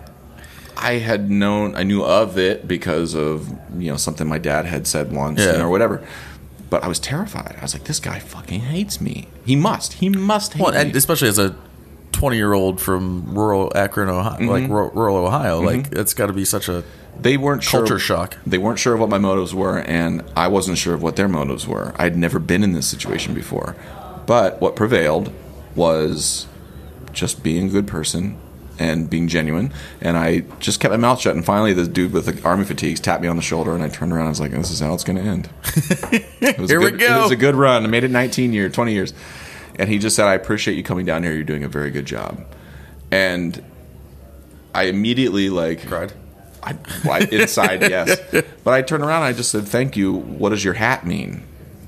I knew of it because of, something my dad had said once or whatever. But I was terrified. I was like, this guy fucking hates me. He must hate me. And especially as a 20-year-old from rural Akron, Ohio, like rural Ohio, like it's got to be such a culture shock. They weren't sure of what my motives were, and I wasn't sure of what their motives were. I'd never been in this situation before. But what prevailed was just being a good person and being genuine, and I just kept my mouth shut. And finally, the dude with the army fatigues tapped me on the shoulder, and I turned around and I was like, this is how it's going to end. Here we go. It was a good run. I made it 20 years. And he just said, I appreciate you coming down here. You're doing a very good job. And I immediately cried. Inside, yes. But I turned around and I just said, thank you. What does your hat mean?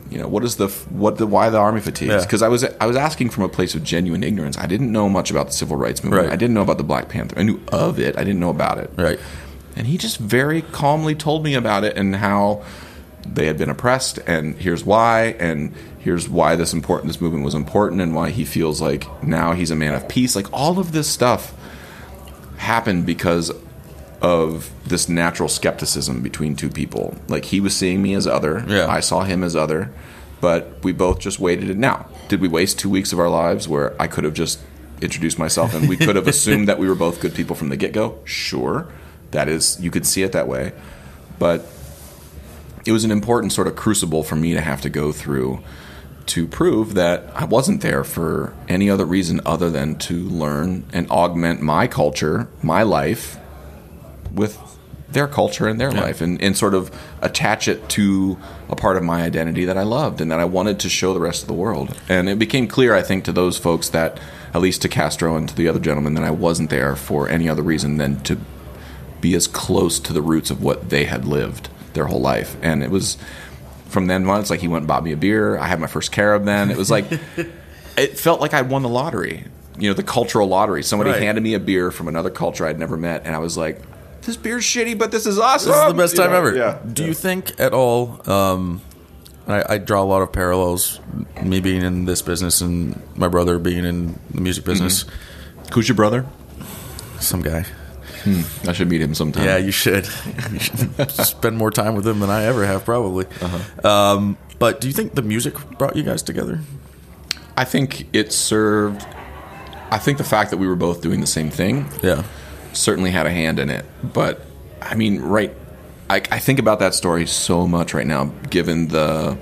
why the army fatigues? Because I was asking from a place of genuine ignorance. I didn't know much about the civil rights movement. Right. I didn't know about the Black Panther. I knew of it. I didn't know about it. Right. And he just very calmly told me about it and how they had been oppressed, and here's why this movement was important, and why he feels like now he's a man of peace. Like, all of this stuff happened because of this natural skepticism between two people. Like, he was seeing me as other. Yeah. I saw him as other. But we both just waited it now. Did we waste 2 weeks of our lives where I could have just introduced myself and we could have assumed that we were both good people from the get-go? Sure. That is, you could see it that way. But it was an important sort of crucible for me to have to go through to prove that I wasn't there for any other reason other than to learn and augment my culture, my life, with their culture and their life, and sort of attach it to a part of my identity that I loved and that I wanted to show the rest of the world. And it became clear, I think, to those folks that, at least to Castro and to the other gentlemen, that I wasn't there for any other reason than to be as close to the roots of what they had lived their whole life. And it was from then on, it's like he went and bought me a beer. I had my first Carib then. It was like, it felt like I'd won the lottery, the cultural lottery. Somebody handed me a beer from another culture I'd never met, and I was like, this beer's shitty, but this is awesome. This is the best time ever. Yeah. Do you think at all, I draw a lot of parallels, me being in this business and my brother being in the music business. Mm-hmm. Who's your brother? Some guy. I should meet him sometime. Yeah, you should. You should spend more time with him than I ever have, probably. Uh-huh. But do you think the music brought you guys together? I think it served. I think the fact that we were both doing the same thing certainly had a hand in it. But, I mean, I think about that story so much right now, given the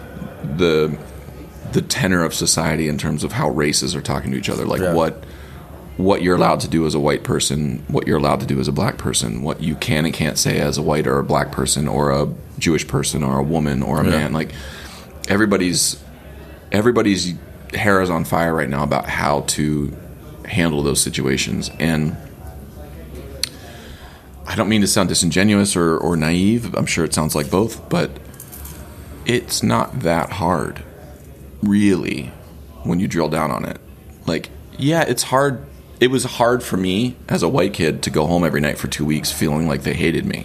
tenor of society in terms of how races are talking to each other. Like, what you're allowed to do as a white person, what you're allowed to do as a black person, what you can and can't say as a white or a black person or a Jewish person or a woman or a man. Like, everybody's hair is on fire right now about how to handle those situations. And I don't mean to sound disingenuous or naive. I'm sure it sounds like both, but it's not that hard, really, when you drill down on it. Like, yeah, it's hard. It was hard for me as a white kid to go home every night for 2 weeks feeling like they hated me.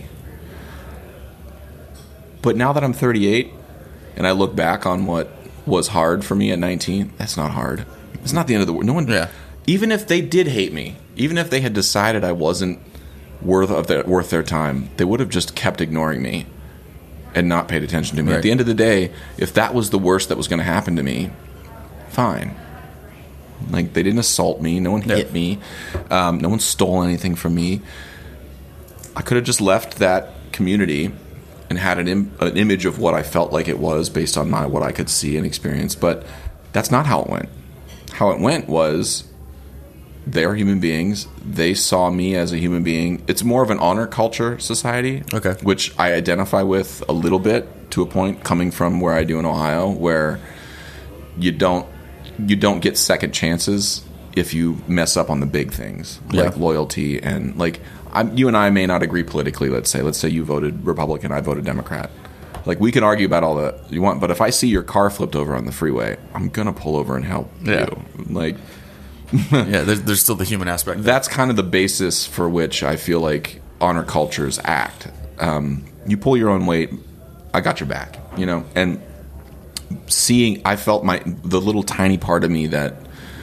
But now that I'm 38 and I look back on what was hard for me at 19, that's not hard. It's not the end of the world. No one. Yeah. Even if they did hate me, even if they had decided I wasn't worth their time, they would have just kept ignoring me and not paid attention to me. Right. At the end of the day, if that was the worst that was going to happen to me, fine. Like, they didn't assault me. No one hit me. No one stole anything from me. I could have just left that community and had an image of what I felt like it was based on what I could see and experience. But that's not how it went. How it went was, they're human beings. They saw me as a human being. It's more of an honor culture society, which I identify with a little bit to a point, coming from where I do in Ohio, where you don't get second chances if you mess up on the big things, like loyalty and like you and I may not agree politically. Let's say you voted Republican, I voted Democrat. Like, we can argue about all that you want, but if I see your car flipped over on the freeway, I'm gonna pull over and help you. Like, there's still the human aspect. That's kind of the basis for which I feel like honor cultures act. You pull your own weight, I got your back. And I felt the little tiny part of me that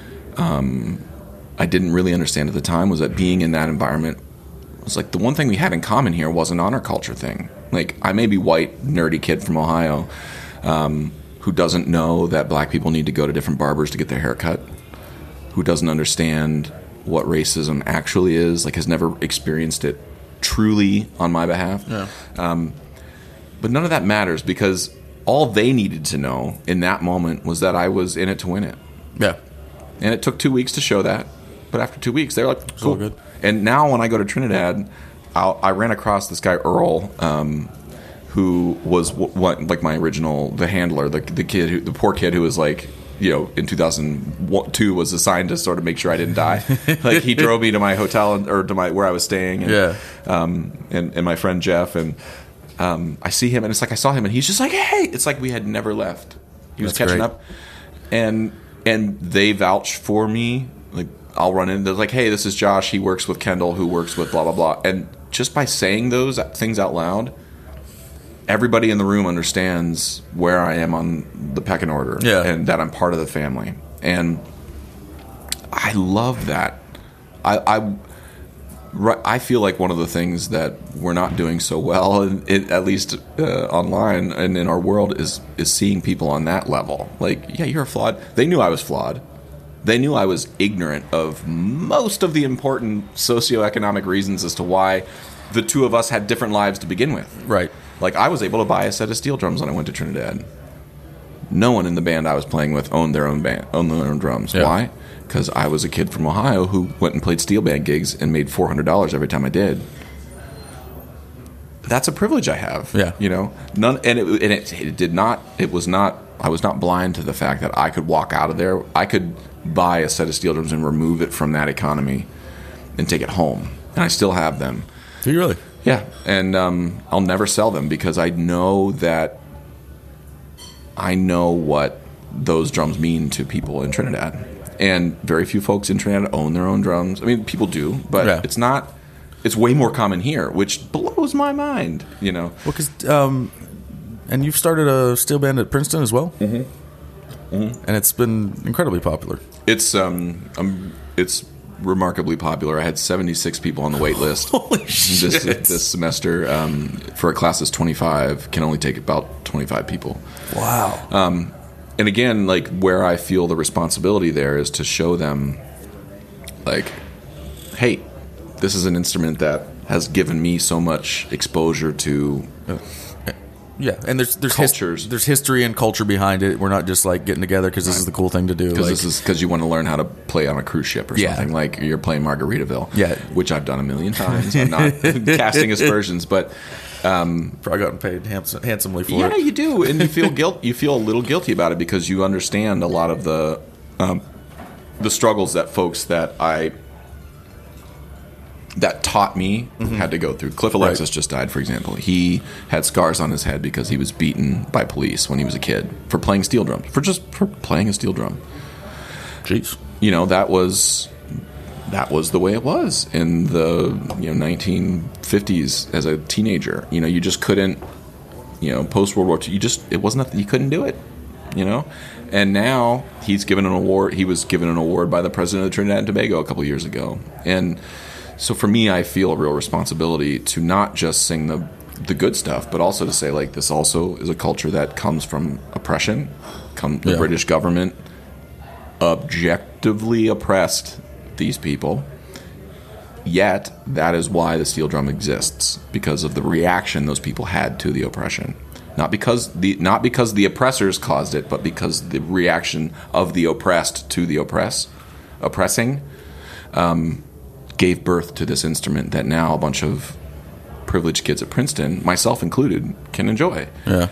I didn't really understand at the time was that being in that environment was like the one thing we had in common here was an honor culture thing. Like, I may be white, nerdy kid from Ohio who doesn't know that black people need to go to different barbers to get their hair cut, who doesn't understand what racism actually is, like has never experienced it truly on my behalf. But none of that matters, because all they needed to know in that moment was that I was in it to win it. Yeah. And it took 2 weeks to show that. But after 2 weeks, they were like, cool. Good. And now when I go to Trinidad, I ran across this guy, Earl, who was like my original, the handler, the poor kid who was like, in 2002 was assigned to sort of make sure I didn't die. Like, he drove me to my hotel or to where I was staying. And, and my friend Jeff. And I see him, and it's like I saw him, and he's just like, hey, it's like we had never left. He was catching up, and they vouch for me. Like I'll run in, they're like, hey, this is Josh. He works with Kendall, who works with blah blah blah. And just by saying those things out loud, everybody in the room understands where I am on the pecking order, and that I'm part of the family. And I love that. I feel like one of the things that we're not doing so well, at least online and in our world, is seeing people on that level. Like, yeah, you're flawed. They knew I was flawed. They knew I was ignorant of most of the important socioeconomic reasons as to why the two of us had different lives to begin with. Right. Like, I was able to buy a set of steel drums when I went to Trinidad. No one in the band I was playing with owned their own drums. Yeah. Why? Because I was a kid from Ohio who went and played steel band gigs and made $400 every time I did. That's a privilege I have. Yeah. You know, it did not. It was not. I was not blind to the fact that I could walk out of there. I could buy a set of steel drums and remove it from that economy and take it home, and I still have them. Do you really? Yeah, and I'll never sell them because I know what those drums mean to people in Trinidad. And very few folks in Trinidad own their own drums. I mean, people do, but it's not. It's way more common here, which blows my mind. You know, well, because and you've started a steel band at Princeton as well, and it's been incredibly popular. It's remarkably popular. I had 76 people on the wait list. Holy shit! This semester, for a class that's 25, can only take about 25 people. Wow. And again, like, where I feel the responsibility there is to show them, like, hey, this is an instrument that has given me so much exposure to. Yeah, and there's cultures. There's history and culture behind it. We're not just like getting together because this is the cool thing to do. Because you want to learn how to play on a cruise ship or something, like you're playing Margaritaville. Which I've done a million times. I'm not casting aspersions, but. Probably gotten paid handsomely for it. Yeah, you do, and you feel guilt. You feel a little guilty about it because you understand a lot of the struggles that folks that taught me had to go through. Cliff Alexis just died, for example. He had scars on his head because he was beaten by police when he was a kid for playing steel drums, for playing a steel drum. Jeez, you know, that was the way it was in the 1950s as a teenager. You know, you just couldn't, post World War II, you couldn't do it, And now he's given an award. He was given an award by the president of Trinidad and Tobago a couple years ago. And so for me, I feel a real responsibility to not just sing the good stuff, but also to say, like, this also is a culture that comes from oppression. The British government objectively oppressed these people, yet that is why the steel drum exists, because of the reaction those people had to the oppression. Not because the oppressors caused it, but because the reaction of the oppressed to the oppressing gave birth to this instrument that now a bunch of privileged kids at Princeton, myself included, can enjoy.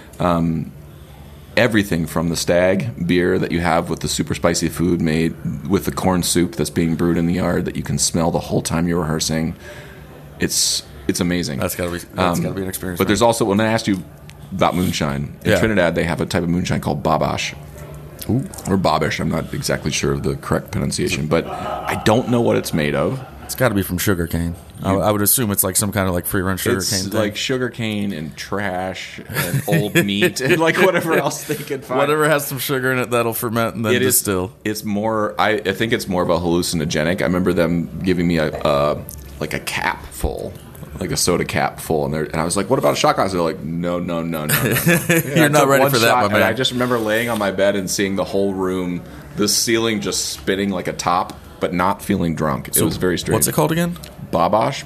Everything from the Stag beer that you have with the super spicy food made with the corn soup that's being brewed in the yard that you can smell the whole time you're rehearsing. It's amazing. That's gotta be an experience. But there's also, when I asked you about moonshine, in Trinidad they have a type of moonshine called Babash. Or Babish, I'm not exactly sure of the correct pronunciation, but I don't know what it's made of. It's got to be from sugarcane. I would assume it's like some kind of like free run sugarcane thing. It's like sugarcane and trash and old meat and like whatever else they could find. Whatever has some sugar in it that'll ferment and then distill. It's more. I think it's more of a hallucinogenic. I remember them giving me a cap full. Like a soda cap full, and I was like, "What about a shot glass?" They're like, "No." You're not ready for that, my man. And I just remember laying on my bed and seeing the whole room, the ceiling just spinning like a top, but not feeling drunk. It was very strange. What's it called again? Babash,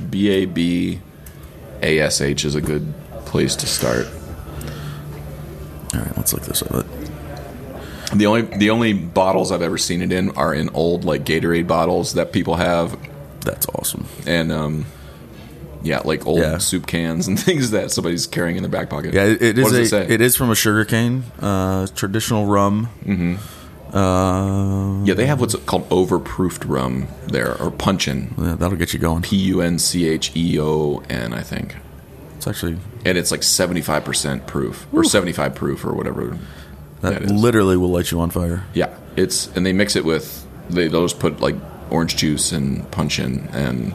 Babash is a good place to start. All right, let's look this up. The only bottles I've ever seen it in are in old like Gatorade bottles that people have. That's awesome. And like old soup cans and things that somebody's carrying in their back pocket. Yeah, it is. What does it say? It is from a sugarcane, traditional rum. Mm-hmm. They have what's called overproofed rum there, or punchin. Yeah, that'll get you going. Puncheon, I think. It's actually... And it's like 75% proof, or 75 proof, or whatever that is. Literally will light you on fire. Yeah. And they mix it with... They'll just put like orange juice and punch in, and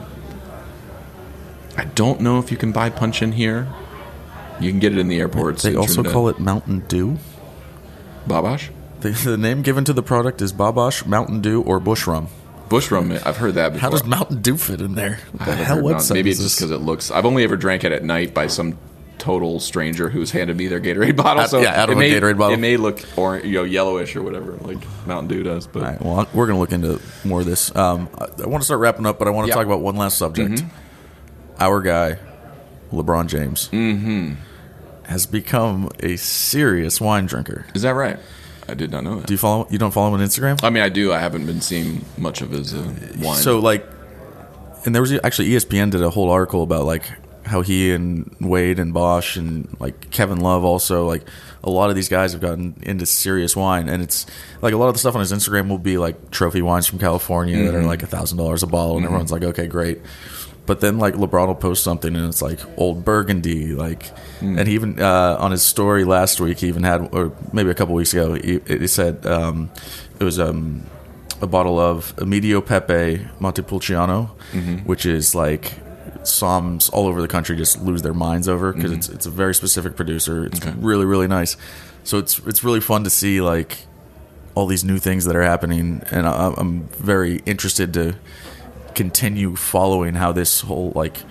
I don't know if you can buy punch in here. You can get it in the airports. They also call it Mountain Dew. Babash? The name given to the product is Babash, Mountain Dew, or Bush Rum. Bush Rum, I've heard that before. How does Mountain Dew fit in there? What the I hell? What's maybe it's just because it looks... I've only ever drank it at night by some total stranger who's handed me their Gatorade bottle. Out of a Gatorade bottle. It may look yellowish or whatever, like Mountain Dew does. But all right, well, we're going to look into more of this. I want to start wrapping up, but I want to talk about one last subject. Mm-hmm. Our guy, LeBron James, has become a serious wine drinker. Is that right? I did not know that. You don't follow him on Instagram? I mean, I do. I haven't been seeing much of his wine. So, and there was actually ESPN did a whole article about how he and Wade and Bosch and Kevin Love also, a lot of these guys have gotten into serious wine, and it's a lot of the stuff on his Instagram will be trophy wines from California that are $1,000 a bottle, and everyone's like, okay, great. But then LeBron will post something and it's Old Burgundy, and he even on his story last week he even had, or maybe a couple weeks ago, he said it was a bottle of Emidio Pepe Montepulciano, which is Soms all over the country just lose their minds over because it's a very specific producer. It's really, really nice. So it's really fun to see all these new things that are happening, and I'm very interested to continue following how this whole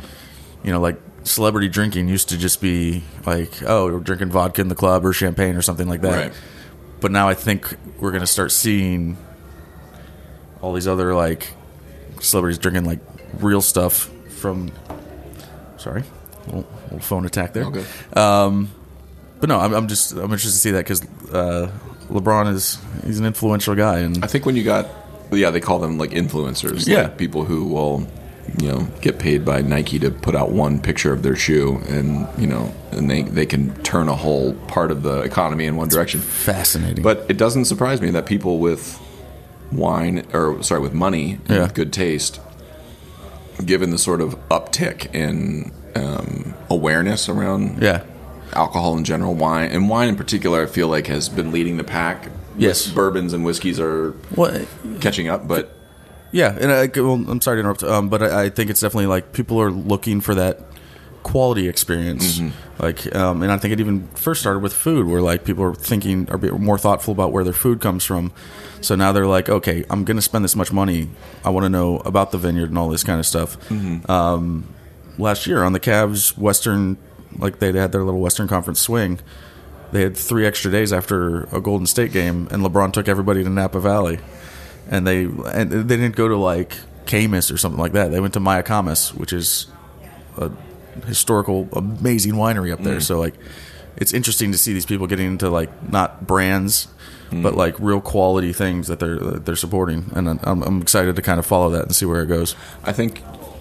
celebrity drinking used to just be we're drinking vodka in the club or champagne or something like that. Right. But now I think we're going to start seeing all these other celebrities drinking real stuff from... Sorry, little phone attack there. Okay. But no, I'm interested to see that because LeBron he's an influential guy, and I think when you got they call them influencers, people who will get paid by Nike to put out one picture of their shoe, and and they can turn a whole part of the economy in one direction. Fascinating. But it doesn't surprise me that people with with money and with good taste, given the sort of uptick in awareness around alcohol in general, wine in particular, I feel has been leading the pack. Yes, bourbons and whiskeys are catching up, but and I'm sorry to interrupt, but I think it's definitely people are looking for that quality experience. And I think it even first started with food, where people are more thoughtful about where their food comes from. So now they're okay, I'm going to spend this much money. I want to know about the vineyard and all this kind of stuff. Last year on the Cavs Western, they had their little Western Conference swing. They had 3 extra days after a Golden State game, and LeBron took everybody to Napa Valley, and they didn't go to Camus or something like that. They went to Mayacamas, which is a historical, amazing winery up there. So it's interesting to see these people getting into not brands, but real quality things that they're supporting, and I'm excited to kind of follow that and see where it goes. I think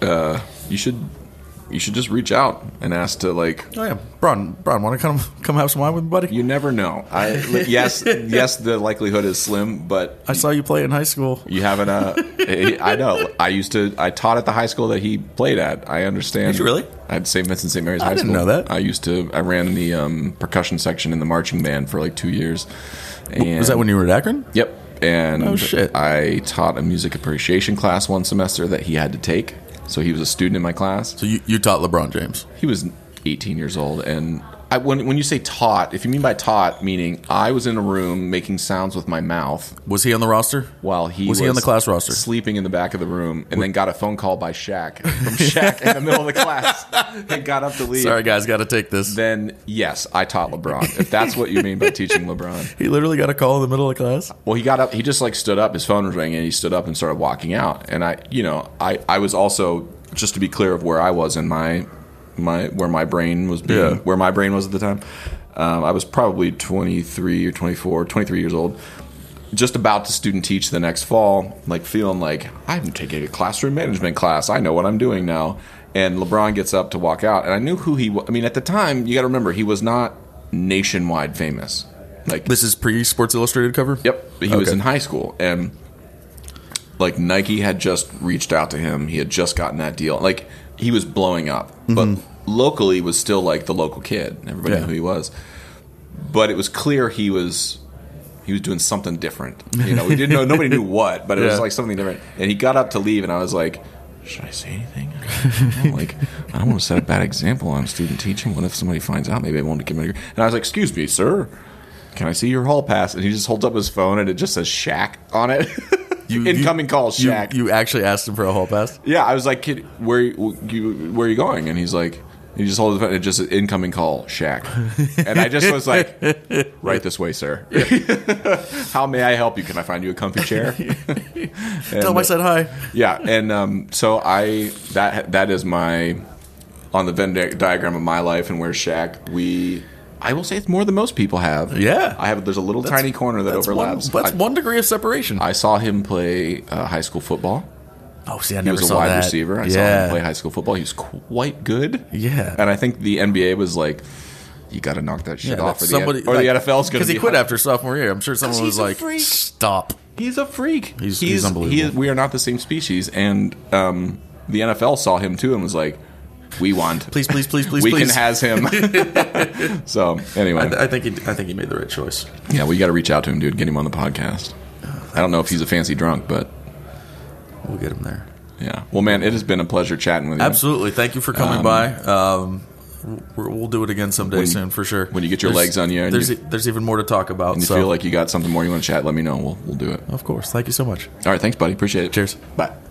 you should just reach out and ask to Bron, want to come have some wine with me, buddy? You never know. Yes, the likelihood is slim, but I saw you play in high school. You haven't. I know. I taught at the high school that he played at. I understand. Did you really? At St. Vincent St. Mary's High School. I didn't know that. I ran the percussion section in the marching band for 2 years. And was that when you were at Akron? Yep. And oh shit! I taught a music appreciation class one semester that he had to take. So he was a student in my class. So you taught LeBron James? He was 18 years old. And when you say taught, if you mean by taught, meaning I was in a room making sounds with my mouth. Was he on the roster? While he was he on the class roster? Sleeping in the back of the room, and then got a phone call by Shaq from Shaq in the middle of the class and got up to leave. Sorry, guys, got to take this. Then, yes, I taught LeBron, if that's what you mean by teaching LeBron. He literally got a call in the middle of class? Well, he got up. He just stood up. His phone was ringing, and he stood up and started walking out. And I was also, just to be clear of where I was in where my brain was where my brain was at the time. I was probably 23 or 24, 23 years old, just about to student teach the next fall, feeling I'm taking a classroom management class. I know what I'm doing now. And LeBron gets up to walk out, and I knew who he was. I mean, at the time, you got to remember, he was not nationwide famous. This is pre-Sports Illustrated cover? Yep. He was in high school, and Nike had just reached out to him. He had just gotten that deal. He was blowing up, but locally was still like the local kid. Everybody Yeah. knew who he was. But it was clear he was doing something different. We didn't know, nobody knew what, but it was Yeah. like something different. And he got up to leave, and I was like, should I say anything? I don't want to set a bad example on student teaching. What if somebody finds out? Maybe I won't give him. And I was like, excuse me, sir. Can I see your hall pass? And he just holds up his phone, and it just says Shaq on it. Incoming call, Shaq. You actually asked him for a hall pass? Yeah, I was like, kid, where are you going? And he's like, he just holds the phone, and it just says incoming call, Shaq. And I just was like, right this way, sir. How may I help you? Can I find you a comfy chair? Tell him I said hi. Yeah, and so that is my, on the Venn diagram of my life and where Shaq, I will say it's more than most people have. Yeah. There's a little tiny corner that overlaps. That's 1 degree of separation. I saw him play high school football. Oh, see, I He never was a saw wide that. receiver. I saw him play high school football. He was quite good. Yeah. And I think the NBA was like, you got to knock that shit off. that's Or the NFL's going to because he quit after sophomore year. I'm sure someone was he's a like, freak. "Stop." He's a freak. He's unbelievable. We are not the same species. And the NFL saw him too and was like, we want. Please, we please. can has him. So anyway, I think he made the right choice. yeah, we got to reach out to him, dude. Get him on the podcast. I don't know if he's a fancy drunk, but We'll get him there. yeah. Well, man, it has been a pleasure chatting with you. Absolutely. Thank you for coming by. We'll do it again someday soon for sure. When you get your legs on you and there's even more to talk about. and you feel like you got something more you want to chat, let me know. We'll do it. Of course. Thank you so much. All right, thanks, buddy. Appreciate it. Cheers. Bye.